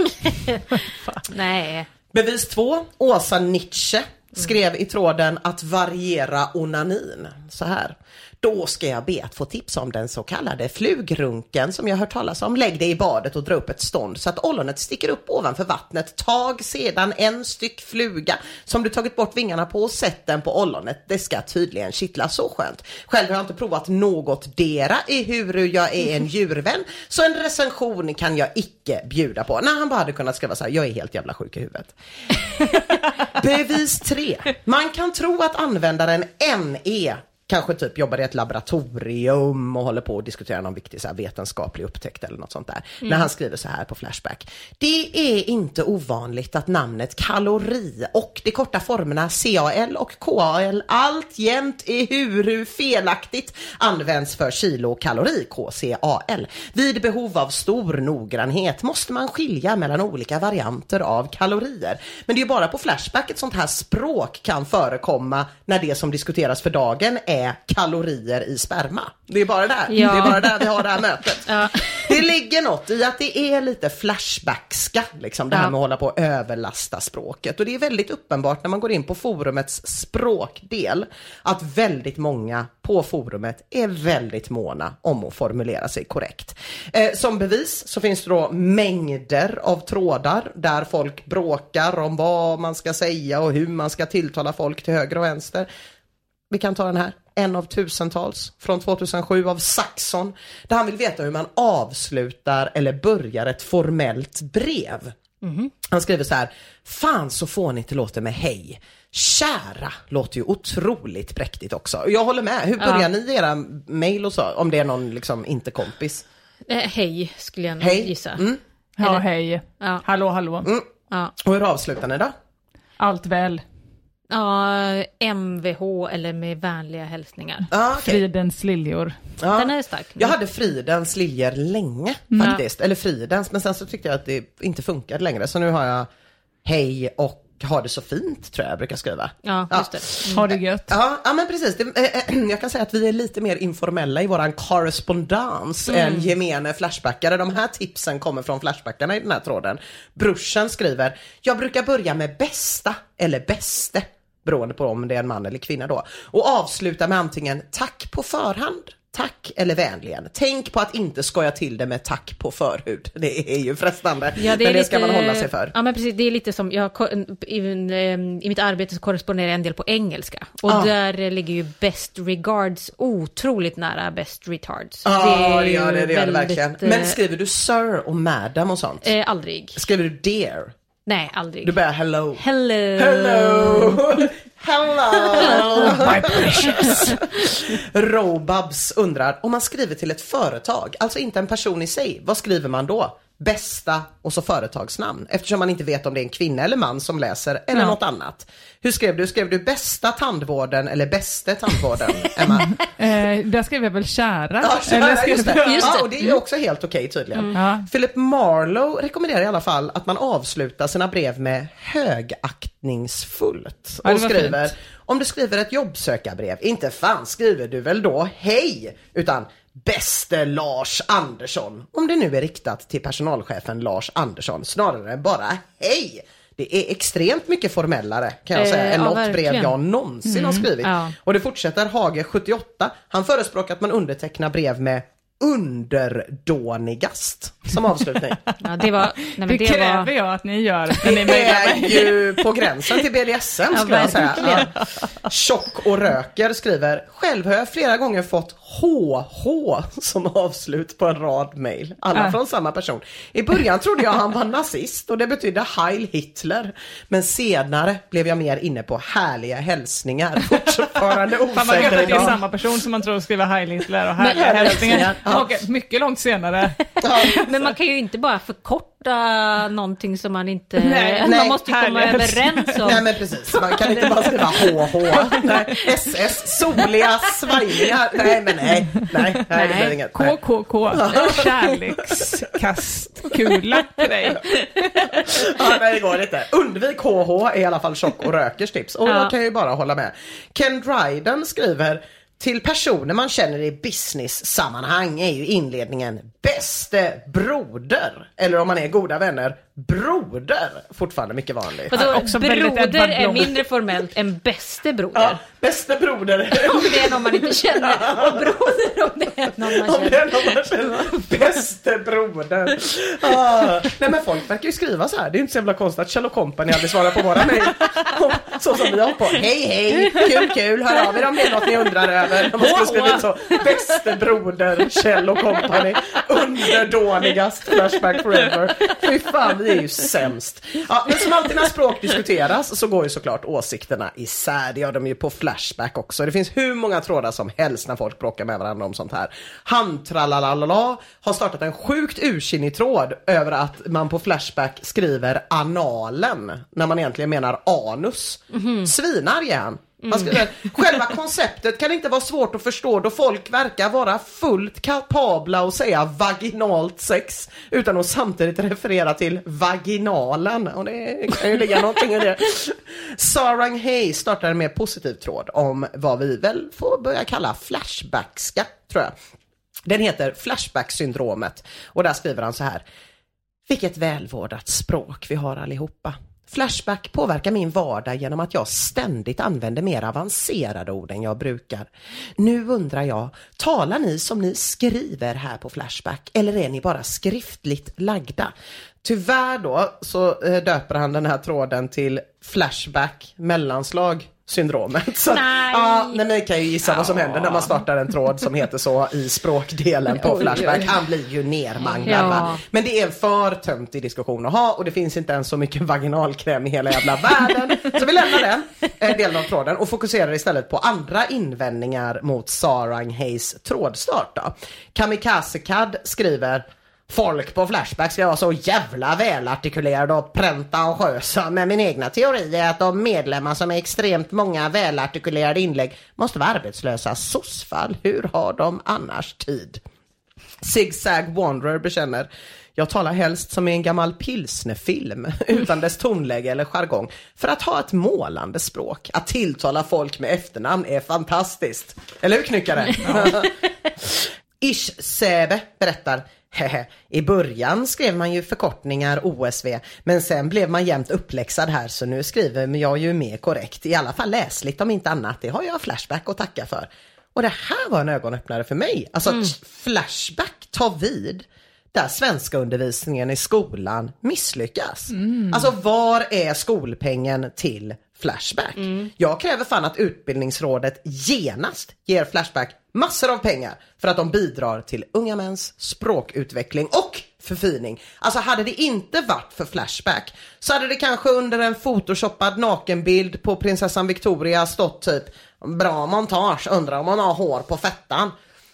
Nej. Bevis två. Åsa Nietzsche skrev i tråden att variera onanin så här: då ska jag be att få tips om den så kallade flugrunken som jag hört talas om. Lägg dig i badet och dra upp ett stånd så att ollonet sticker upp ovanför vattnet. Tag sedan en styck fluga som du tagit bort vingarna på och sätt den på ollonet. Det ska tydligen kittla så skönt. Själv har jag inte provat något dera i hur jag är en djurvän, så en recension kan jag icke bjuda på. När han bara hade kunnat skriva så här: jag är helt jävla sjuk i huvudet. Bevis tre. Man kan tro att användaren N E kanske typ jobbar i ett laboratorium och håller på att diskutera någon viktig så här, vetenskaplig upptäckt eller något sånt där. Mm. När han skriver så här på Flashback. Det är inte ovanligt att namnet kalori och de korta formerna C A L och K A L alltjämt är hur felaktigt används för kilokalori, K C A L. Vid behov av stor noggrannhet måste man skilja mellan olika varianter av kalorier. Men det är ju bara på Flashback ett sånt här språk kan förekomma när det som diskuteras för dagen är kalorier i sperma. Det är bara där. Ja. Det är bara där vi har det här mötet. Ja. Det ligger något i att det är lite flashbackska, liksom, det här Ja. med att hålla på att överlasta språket. Och det är väldigt uppenbart när man går in på forumets språkdel att väldigt många på forumet är väldigt måna om att formulera sig korrekt. Eh, som bevis så finns det då mängder av trådar där folk bråkar om vad man ska säga och hur man ska tilltala folk till höger och vänster. Vi kan ta den här. En av tusentals från tjugohundrasju av Saxon. Där han vill veta hur man avslutar eller börjar ett formellt brev. Mm-hmm. Han skriver så här. Fan så fånigt det låter med hej. Kära låter ju otroligt präktigt också. Jag håller med. Hur börjar ja. ni era mejl och så? Om det är någon liksom inte kompis. Eh, hej skulle jag hej. gissa. Mm. Ja, eller, hej. Ja. Hallå, hallå. Mm. Ja. Och hur avslutar ni då? Allt väl. Ja, M V H eller med vänliga hälsningar. Ah, okay. Fridens liljor. Ja. Den är stark. Jag hade Fridens liljor länge faktiskt. Mm. Eller Fridens, men sen så tyckte jag att det inte funkade längre. Så nu har jag hej och har det så fint, tror jag jag brukar skriva. Ja, just det. Mm. Har det gött. Ja, ja men precis. Det, äh, jag kan säga att vi är lite mer informella i våran korrespondens mm. än gemene flashbackare. De här tipsen kommer från flashbackarna i den här tråden. Brorsan skriver, jag brukar börja med bästa eller bäste, beroende på om det är en man eller kvinna då. Och avsluta med antingen tack på förhand, tack eller vänligen. Tänk på att inte skoja till det med tack på förhud. Det är ju frestande. Ja, det men det lite, ska man hålla sig för. Ja, men precis. Det är lite som, jag, i, i mitt arbete så korresponderar jag en del på engelska. Och ah. där ligger ju best regards otroligt nära best retards. Ja, ah, det gör det, det, gör det väldigt, verkligen. Men skriver du sir och madam och sånt? Eh, aldrig. Skriver du dear? Nej, aldrig. Du börjar hello. Hello. Hello. Hello. My precious. Robabs undrar, om man skriver till ett företag, alltså inte en person i sig, vad skriver man då? Bästa och så företagsnamn, eftersom man inte vet om det är en kvinna eller man som läser eller ja. något annat. Hur skrev du? Skrev du bästa tandvården eller bäste tandvården, Emma? eh, där skrev jag väl kära. Ja, kära eller skrev just, det. Jag... just det. Ja, och det är ju också helt okej okay, tydligen. Mm. Ja. Philip Marlowe rekommenderar i alla fall att man avslutar sina brev med högaktningsfullt. Ja, och skriver, fint. Om du skriver ett jobbsökarbrev, inte fan skriver du väl då hej, utan bäste Lars Andersson. Om det nu är riktat till personalchefen Lars Andersson, snarare än bara hej. Det är extremt mycket formellare kan jag säga eh, än ja, något verkligen. brev jag någonsin mm, har skrivit. Ja. Och det fortsätter Hage sjuttioåtta. Han förespråkar att man undertecknar brev med underdånigast som avslutning. Ja, det var, nej, men det, det kräver var... jag att ni gör. Det ni är ju på gränsen till B D S M skulle ja, jag säga. Ja. Tjock och röker skriver, själv har jag flera gånger fått H H som avslut på en rad mejl. Alla äh. från samma person. I början trodde jag han var nazist och det betydde Heil Hitler. Men senare blev jag mer inne på härliga hälsningar. Fortfarande osäker idag. Man det är samma person som man tror skriver Heil Hitler och härliga men, hälsningar. Ja. Och mycket långt senare. Ja. Men man kan ju inte bara förkorta någonting som man inte... Nej, man nej, måste ju komma överens om. Nej, men precis. Man kan inte bara skriva H H. Nej, S S, soliga svajningar. Nej, men nej. Nej, nej, det blir inget. K K K. Kärlekskastkula till dig. Ja, nej, det går inte. Undvik H H är i alla fall tjock och rökers tips. Och ja. jag kan ju bara hålla med. Ken Dryden skriver... Till personer man känner i business-sammanhang är ju inledningen bäste broder. Eller om man är goda vänner, broder. Fortfarande mycket vanligt. Då, också broder är mindre formellt än bäste broder. Ja, bäste broder. Om det är någon man inte känner. Och broder om det är någon någon man Om det är känner. någon man känner. Bäste broder. Ah. Nej men folk verkar ju skriva så här. Det är inte så jävla konstigt att Kjell och Company aldrig svarar på våra mejl. Så som vi har på. Hej hej, kul kul, hör av er om det är något ni undrar över. Man skulle skriva ut så. Bäste broder, Kjell och Company. Underdånigast Flashback Forever. Fy fan, vi är ju sämst. Ja, men som alltid när språk diskuteras så går ju såklart åsikterna isär. Det gör de ju på Flashback också. Det finns hur många trådar som helst när folk bråkar med varandra om sånt här. Hamtralalala har startat en sjukt ursinnig tråd över att man på Flashback skriver analen när man egentligen menar anus. Mm-hmm. Svinar igen. Man skriver, själva konceptet kan inte vara svårt att förstå då folk verkar vara fullt kapabla att säga vaginalt sex utan att samtidigt referera till vaginalen. Och det kan ju ligga någonting i det. Sarang Hay startar med positiv tråd om vad vi väl får börja kalla flashbackska, tror jag. Den heter Flashback-syndromet och där skriver han så här: vilket välvårdat språk vi har allihopa. Flashback påverkar min vardag genom att jag ständigt använder mer avancerade ord än jag brukar. Nu undrar jag, talar ni som ni skriver här på Flashback eller är ni bara skriftligt lagda? Tyvärr då så döper han den här tråden till Flashback mellanslag syndromet. Så, nej. Ja, nej, ni kan ju gissa ja. vad som händer när man startar en tråd som heter så i språkdelen på Flashback. Han blir ju nermanglad. Ja. Va? Men det är en för töntig diskussion att ha och det finns inte ens så mycket vaginalkräm i hela jävla världen. Så vi lämnar den eh, delen av tråden och fokuserar istället på andra invändningar mot Sarang Hays trådstart. Då. Kamikaze Kad skriver: folk på Flashback ska vara så jävla välartikulerade och pretentiösa, men min egna teori är att de medlemmar som är extremt många välartikulerade inlägg måste vara arbetslösa sossfall. Hur har de annars tid? Zigzag Wanderer bekänner: jag talar helst som i en gammal pilsnerfilm utan dess tonläge eller jargong för att ha ett målande språk. Att tilltala folk med efternamn är fantastiskt. Eller hur, knyckare? Ja. Ish Sebe berättar: i början skrev man ju förkortningar O S V, men sen blev man jämt uppläxad här, så nu skriver jag ju mer korrekt, i alla fall läsligt om inte annat. Det har jag Flashback att tacka för. Och det här var en ögonöppnare för mig. Alltså mm. Flashback tar vid där svenska undervisningen i skolan misslyckas. Mm. Alltså var är skolpengen till Flashback? Mm. Jag kräver fan att utbildningsrådet genast ger Flashback massor av pengar för att de bidrar till unga mäns språkutveckling och förfining. Alltså hade det inte varit för Flashback så hade det kanske under en photoshoppad nakenbild på prinsessan Victoria stått typ: bra montage, undrar om man har hår på fettan.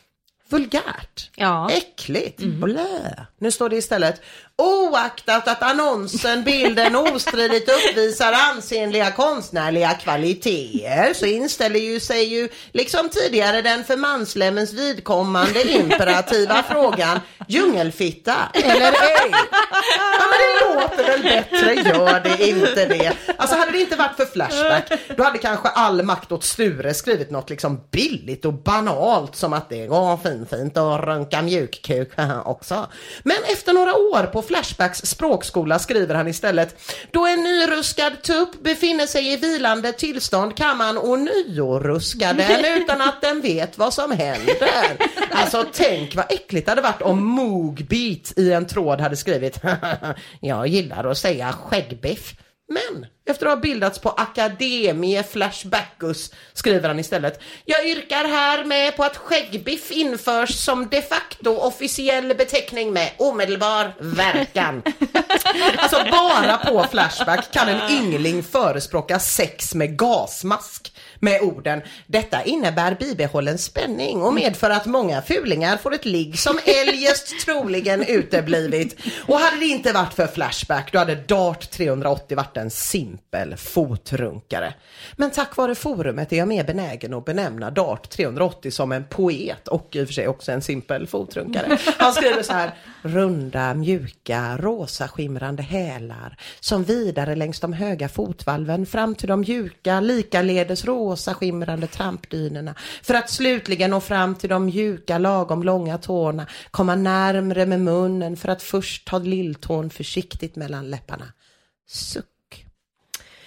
Vulgärt. Ja. Äckligt. Mm. Blä. Nu står det istället: oaktat att annonsen, bilden ostridigt uppvisar ansenliga konstnärliga kvaliteter så inställer ju sig ju liksom tidigare den för manslemmens vidkommande imperativa frågan: djungelfitta eller ej? Ja, men det låter väl bättre, gör det inte det? Alltså hade det inte varit för Flashback då hade kanske all makt åt Sture skrivit något liksom billigt och banalt som att det går fint fint och runka mjukkuk också. Men efter några år på Flashbacks språkskola skriver han istället: då en nyruskad tupp befinner sig i vilande tillstånd kan man ånyo ruska den utan att den vet vad som händer. Alltså tänk vad äckligt det hade varit om Moogbeat i en tråd hade skrivit: jag gillar att säga skäggbiff. Men efter att ha bildats på Akademie Flashbackus skriver han istället: jag yrkar här med på att skäggbiff införs som de facto officiell beteckning med omedelbar verkan. Alltså bara på Flashback kan en yngling förespråka sex med gasmask med orden: detta innebär bibehållen spänning och medför att många fulingar får ett ligg som eljest troligen uteblivit. Och hade det inte varit för Flashback då hade Dart trehundraåttio varit en simpel fotrunkare. Men tack vare forumet är jag mer benägen att benämna Dart trehundraåttio som en poet och i och för sig också en simpel fotrunkare. Han skriver så här: runda, mjuka, rosa skimrande hälar som vidare längs de höga fotvalven fram till de mjuka, likaledes rosa skimrande trampdynerna för att slutligen nå fram till de mjuka, lagom långa tårna, komma närmre med munnen för att först ta lilltån försiktigt mellan läpparna. Suck.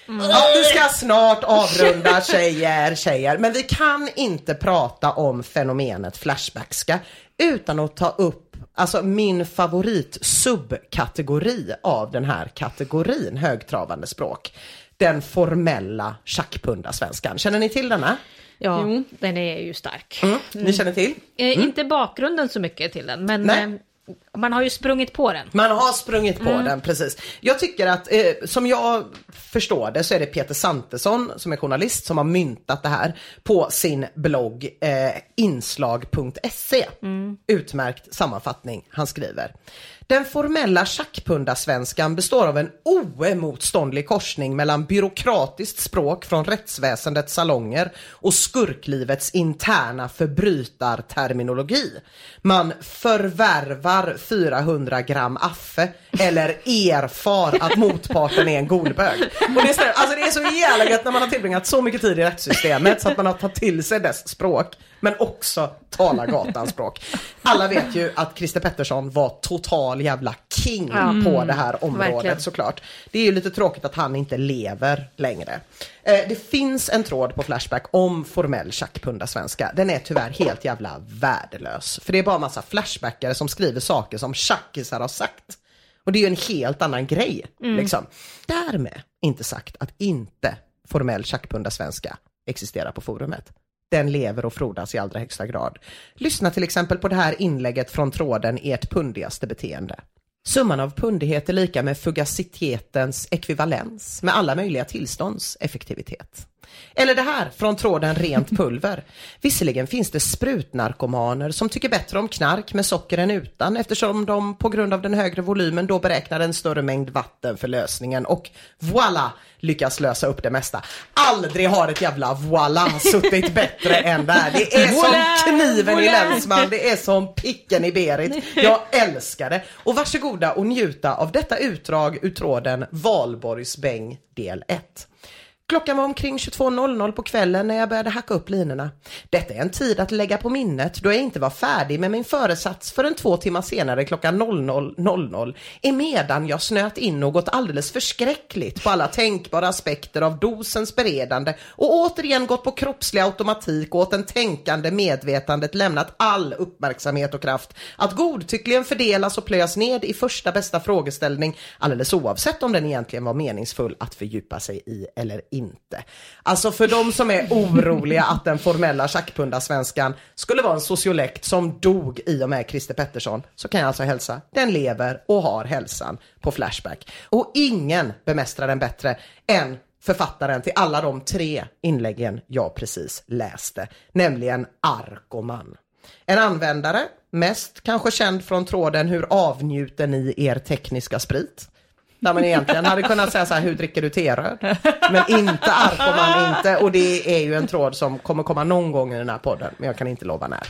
Mm. Ja, vi ska snart avrunda tjejer, tjejer. Men vi kan inte prata om fenomenet flashbackska utan att ta upp alltså min favorit subkategori av den här kategorin högtravande språk. Den formella tjackpundasvenskan. Känner ni till denna? Ja, jo, den är ju stark. Mm. Ni känner till? Mm. Mm. Inte bakgrunden så mycket till den, men Nej. eh, man har ju sprungit på den. Man har sprungit på Mm. den, precis. Jag tycker att, eh, som jag förstår det, så är det Peter Santesson som är journalist som har myntat det här på sin blogg eh, inslag punkt se. Mm. Utmärkt sammanfattning, han skriver. Den formella tjackpundasvenskan består av en oemotståndlig korsning mellan byråkratiskt språk från rättsväsendets salonger och skurklivets interna förbrytarterminologi. Man förvärvar fyrahundra gram affe eller erfar att motparten är en golbög. Och det, är, alltså det är så jävla gött när man har tillbringat så mycket tid i rättssystemet så att man har tagit till sig dess språk, men också talar gatans språk. Alla vet ju att Christer Pettersson var total jävla king mm. på det här området. Verkligen. Såklart. Det är ju lite tråkigt att han inte lever längre. Eh, det finns en tråd på Flashback om formell tjackpundasvenska. Den är tyvärr helt jävla värdelös. För det är bara en massa flashbackare som skriver saker som tjackisar har sagt. Och det är ju en helt annan grej. Mm. Liksom. Därmed inte sagt att inte formell tjackpundasvenska existerar på forumet. Den lever och frodas i allra högsta grad. Lyssna till exempel på det här inlägget från tråden Ert pundigaste beteende. Summan av pundighet är lika med fugacitetens ekvivalens med alla möjliga tillstånds effektivitet. Eller det här från tråden Rent pulver. Visserligen finns det sprutnarkomaner som tycker bättre om knark med socker än utan, eftersom de på grund av den högre volymen då beräknar en större mängd vatten för lösningen och voilà, lyckas lösa upp det mesta. Aldrig har ett jävla voilà suttit bättre än där. Det är som kniven i länsman, det är som picken i Berit. Jag älskar det. Och varsågoda och njuta av detta utdrag ur tråden Valborgsbäng del ett. Klockan var omkring tjugotvå noll noll på kvällen när jag började hacka upp linorna. Detta är en tid att lägga på minnet då jag inte var färdig med min föresats förrän två timmar senare klockan noll noll noll noll emedan jag snöt in något alldeles förskräckligt på alla tänkbara aspekter av dosens beredande och återigen gått på kroppslig automatik och åt en tänkande medvetandet lämnat all uppmärksamhet och kraft att godtyckligen fördelas och plöjas ned i första bästa frågeställning alldeles oavsett om den egentligen var meningsfull att fördjupa sig i eller inte. Alltså för de som är oroliga att den formella tjackpundasvenskan skulle vara en sociolekt som dog i och med Christer Pettersson, så kan jag alltså hälsa. Den lever och har hälsan på Flashback. Och ingen bemästrar den bättre än författaren till alla de tre inläggen jag precis läste, nämligen Arkoman. En användare, mest kanske känd från tråden Hur avnjuter ni er tekniska sprit? Där man egentligen hade kunnat säga så här, hur dricker du teröd? Men inte Arkoman, inte. Och det är ju en tråd som kommer komma någon gång i den här podden, men jag kan inte lova när.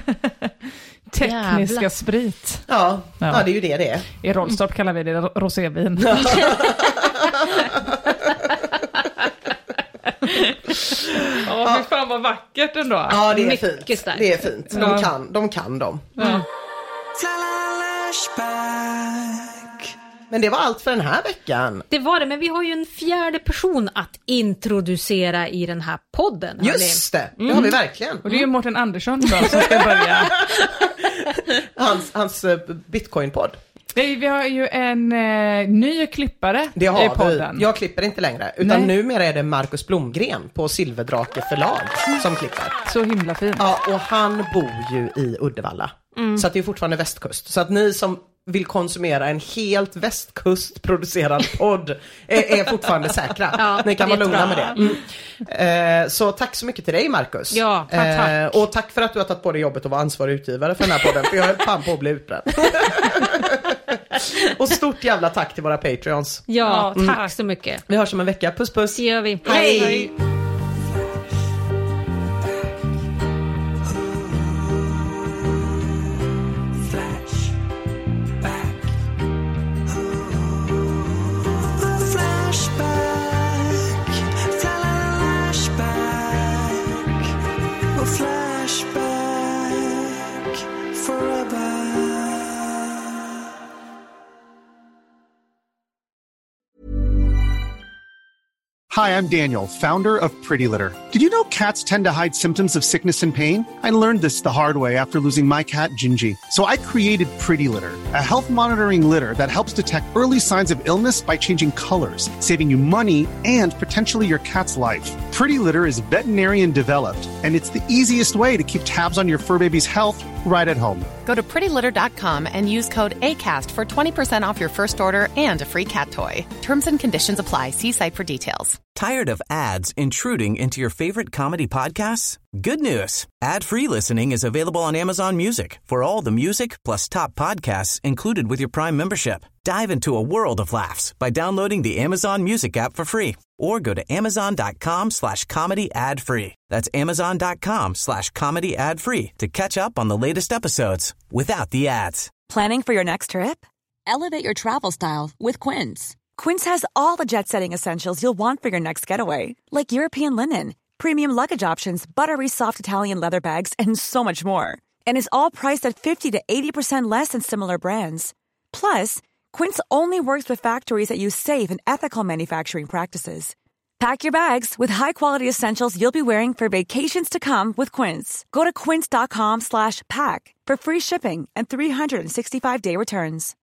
Tekniska Jävla. sprit. Ja, ja. ja, det är ju det det är. I Rollstorp kallar vi det rosévin. Ja, fy fan vad vackert ändå. Ja, det är Mycket fint. starkt. Det är fint. De Ja. kan, de kan dem. Ja. Men det var allt för den här veckan. Det var det, men vi har ju en fjärde person att introducera i den här podden. Just det, det har vi verkligen. Och det är ju Mårten Andersson då som ska börja. Hans, hans uh, Bitcoin-podd. Nej, vi har ju en eh, ny klippare Det i har podden. vi. Jag klipper inte längre. Utan Nej. numera är det Marcus Blomgren på Silverdrake förlag som klipper. Så himla fint. Ja, och han bor ju i Uddevalla. Mm. Så att det är fortfarande västkust. Så att ni som vill konsumera en helt västkustproducerad podd är, är fortfarande säkra. Ja, ni kan det vara lugna tror med jag. det. Mm. Eh, så tack så mycket till dig, Marcus. Ja, tack, tack. Eh, och tack för att du har tagit på dig jobbet att vara ansvarig utgivare för den här podden. För jag höll fan på att bli utbränd. Och stort jävla tack till våra Patreons. Ja, Mm. tack så mycket. Vi hörs om en vecka. Puss puss. Det gör vi. Hej. Hej. Hi, I'm Daniel, founder of Pretty Litter. Did you know cats tend to hide symptoms of sickness and pain? I learned this the hard way after losing my cat, Gingy. So I created Pretty Litter, a health monitoring litter that helps detect early signs of illness by changing colors, saving you money and potentially your cat's life. Pretty Litter is veterinarian developed, and it's the easiest way to keep tabs on your fur baby's health right at home. Go to pretty litter dot com and use code ACAST for twenty percent off your first order and a free cat toy. Terms and conditions apply. See site for details. Tired of ads intruding into your favorite comedy podcasts? Good news. Ad-free listening is available on Amazon Music for all the music plus top podcasts included with your Prime membership. Dive into a world of laughs by downloading the Amazon Music app for free or go to amazon.com slash comedy ad free. That's amazon.com slash comedy ad free to catch up on the latest episodes without the ads. Planning for your next trip? Elevate your travel style with Quince. Quince has all the jet-setting essentials you'll want for your next getaway, like European linen, premium luggage options, buttery soft Italian leather bags, and so much more. And is all priced at fifty to eighty percent less than similar brands. Plus, Quince only works with factories that use safe and ethical manufacturing practices. Pack your bags with high-quality essentials you'll be wearing for vacations to come with Quince. Go to quince.com slash pack for free shipping and three sixty-five day returns.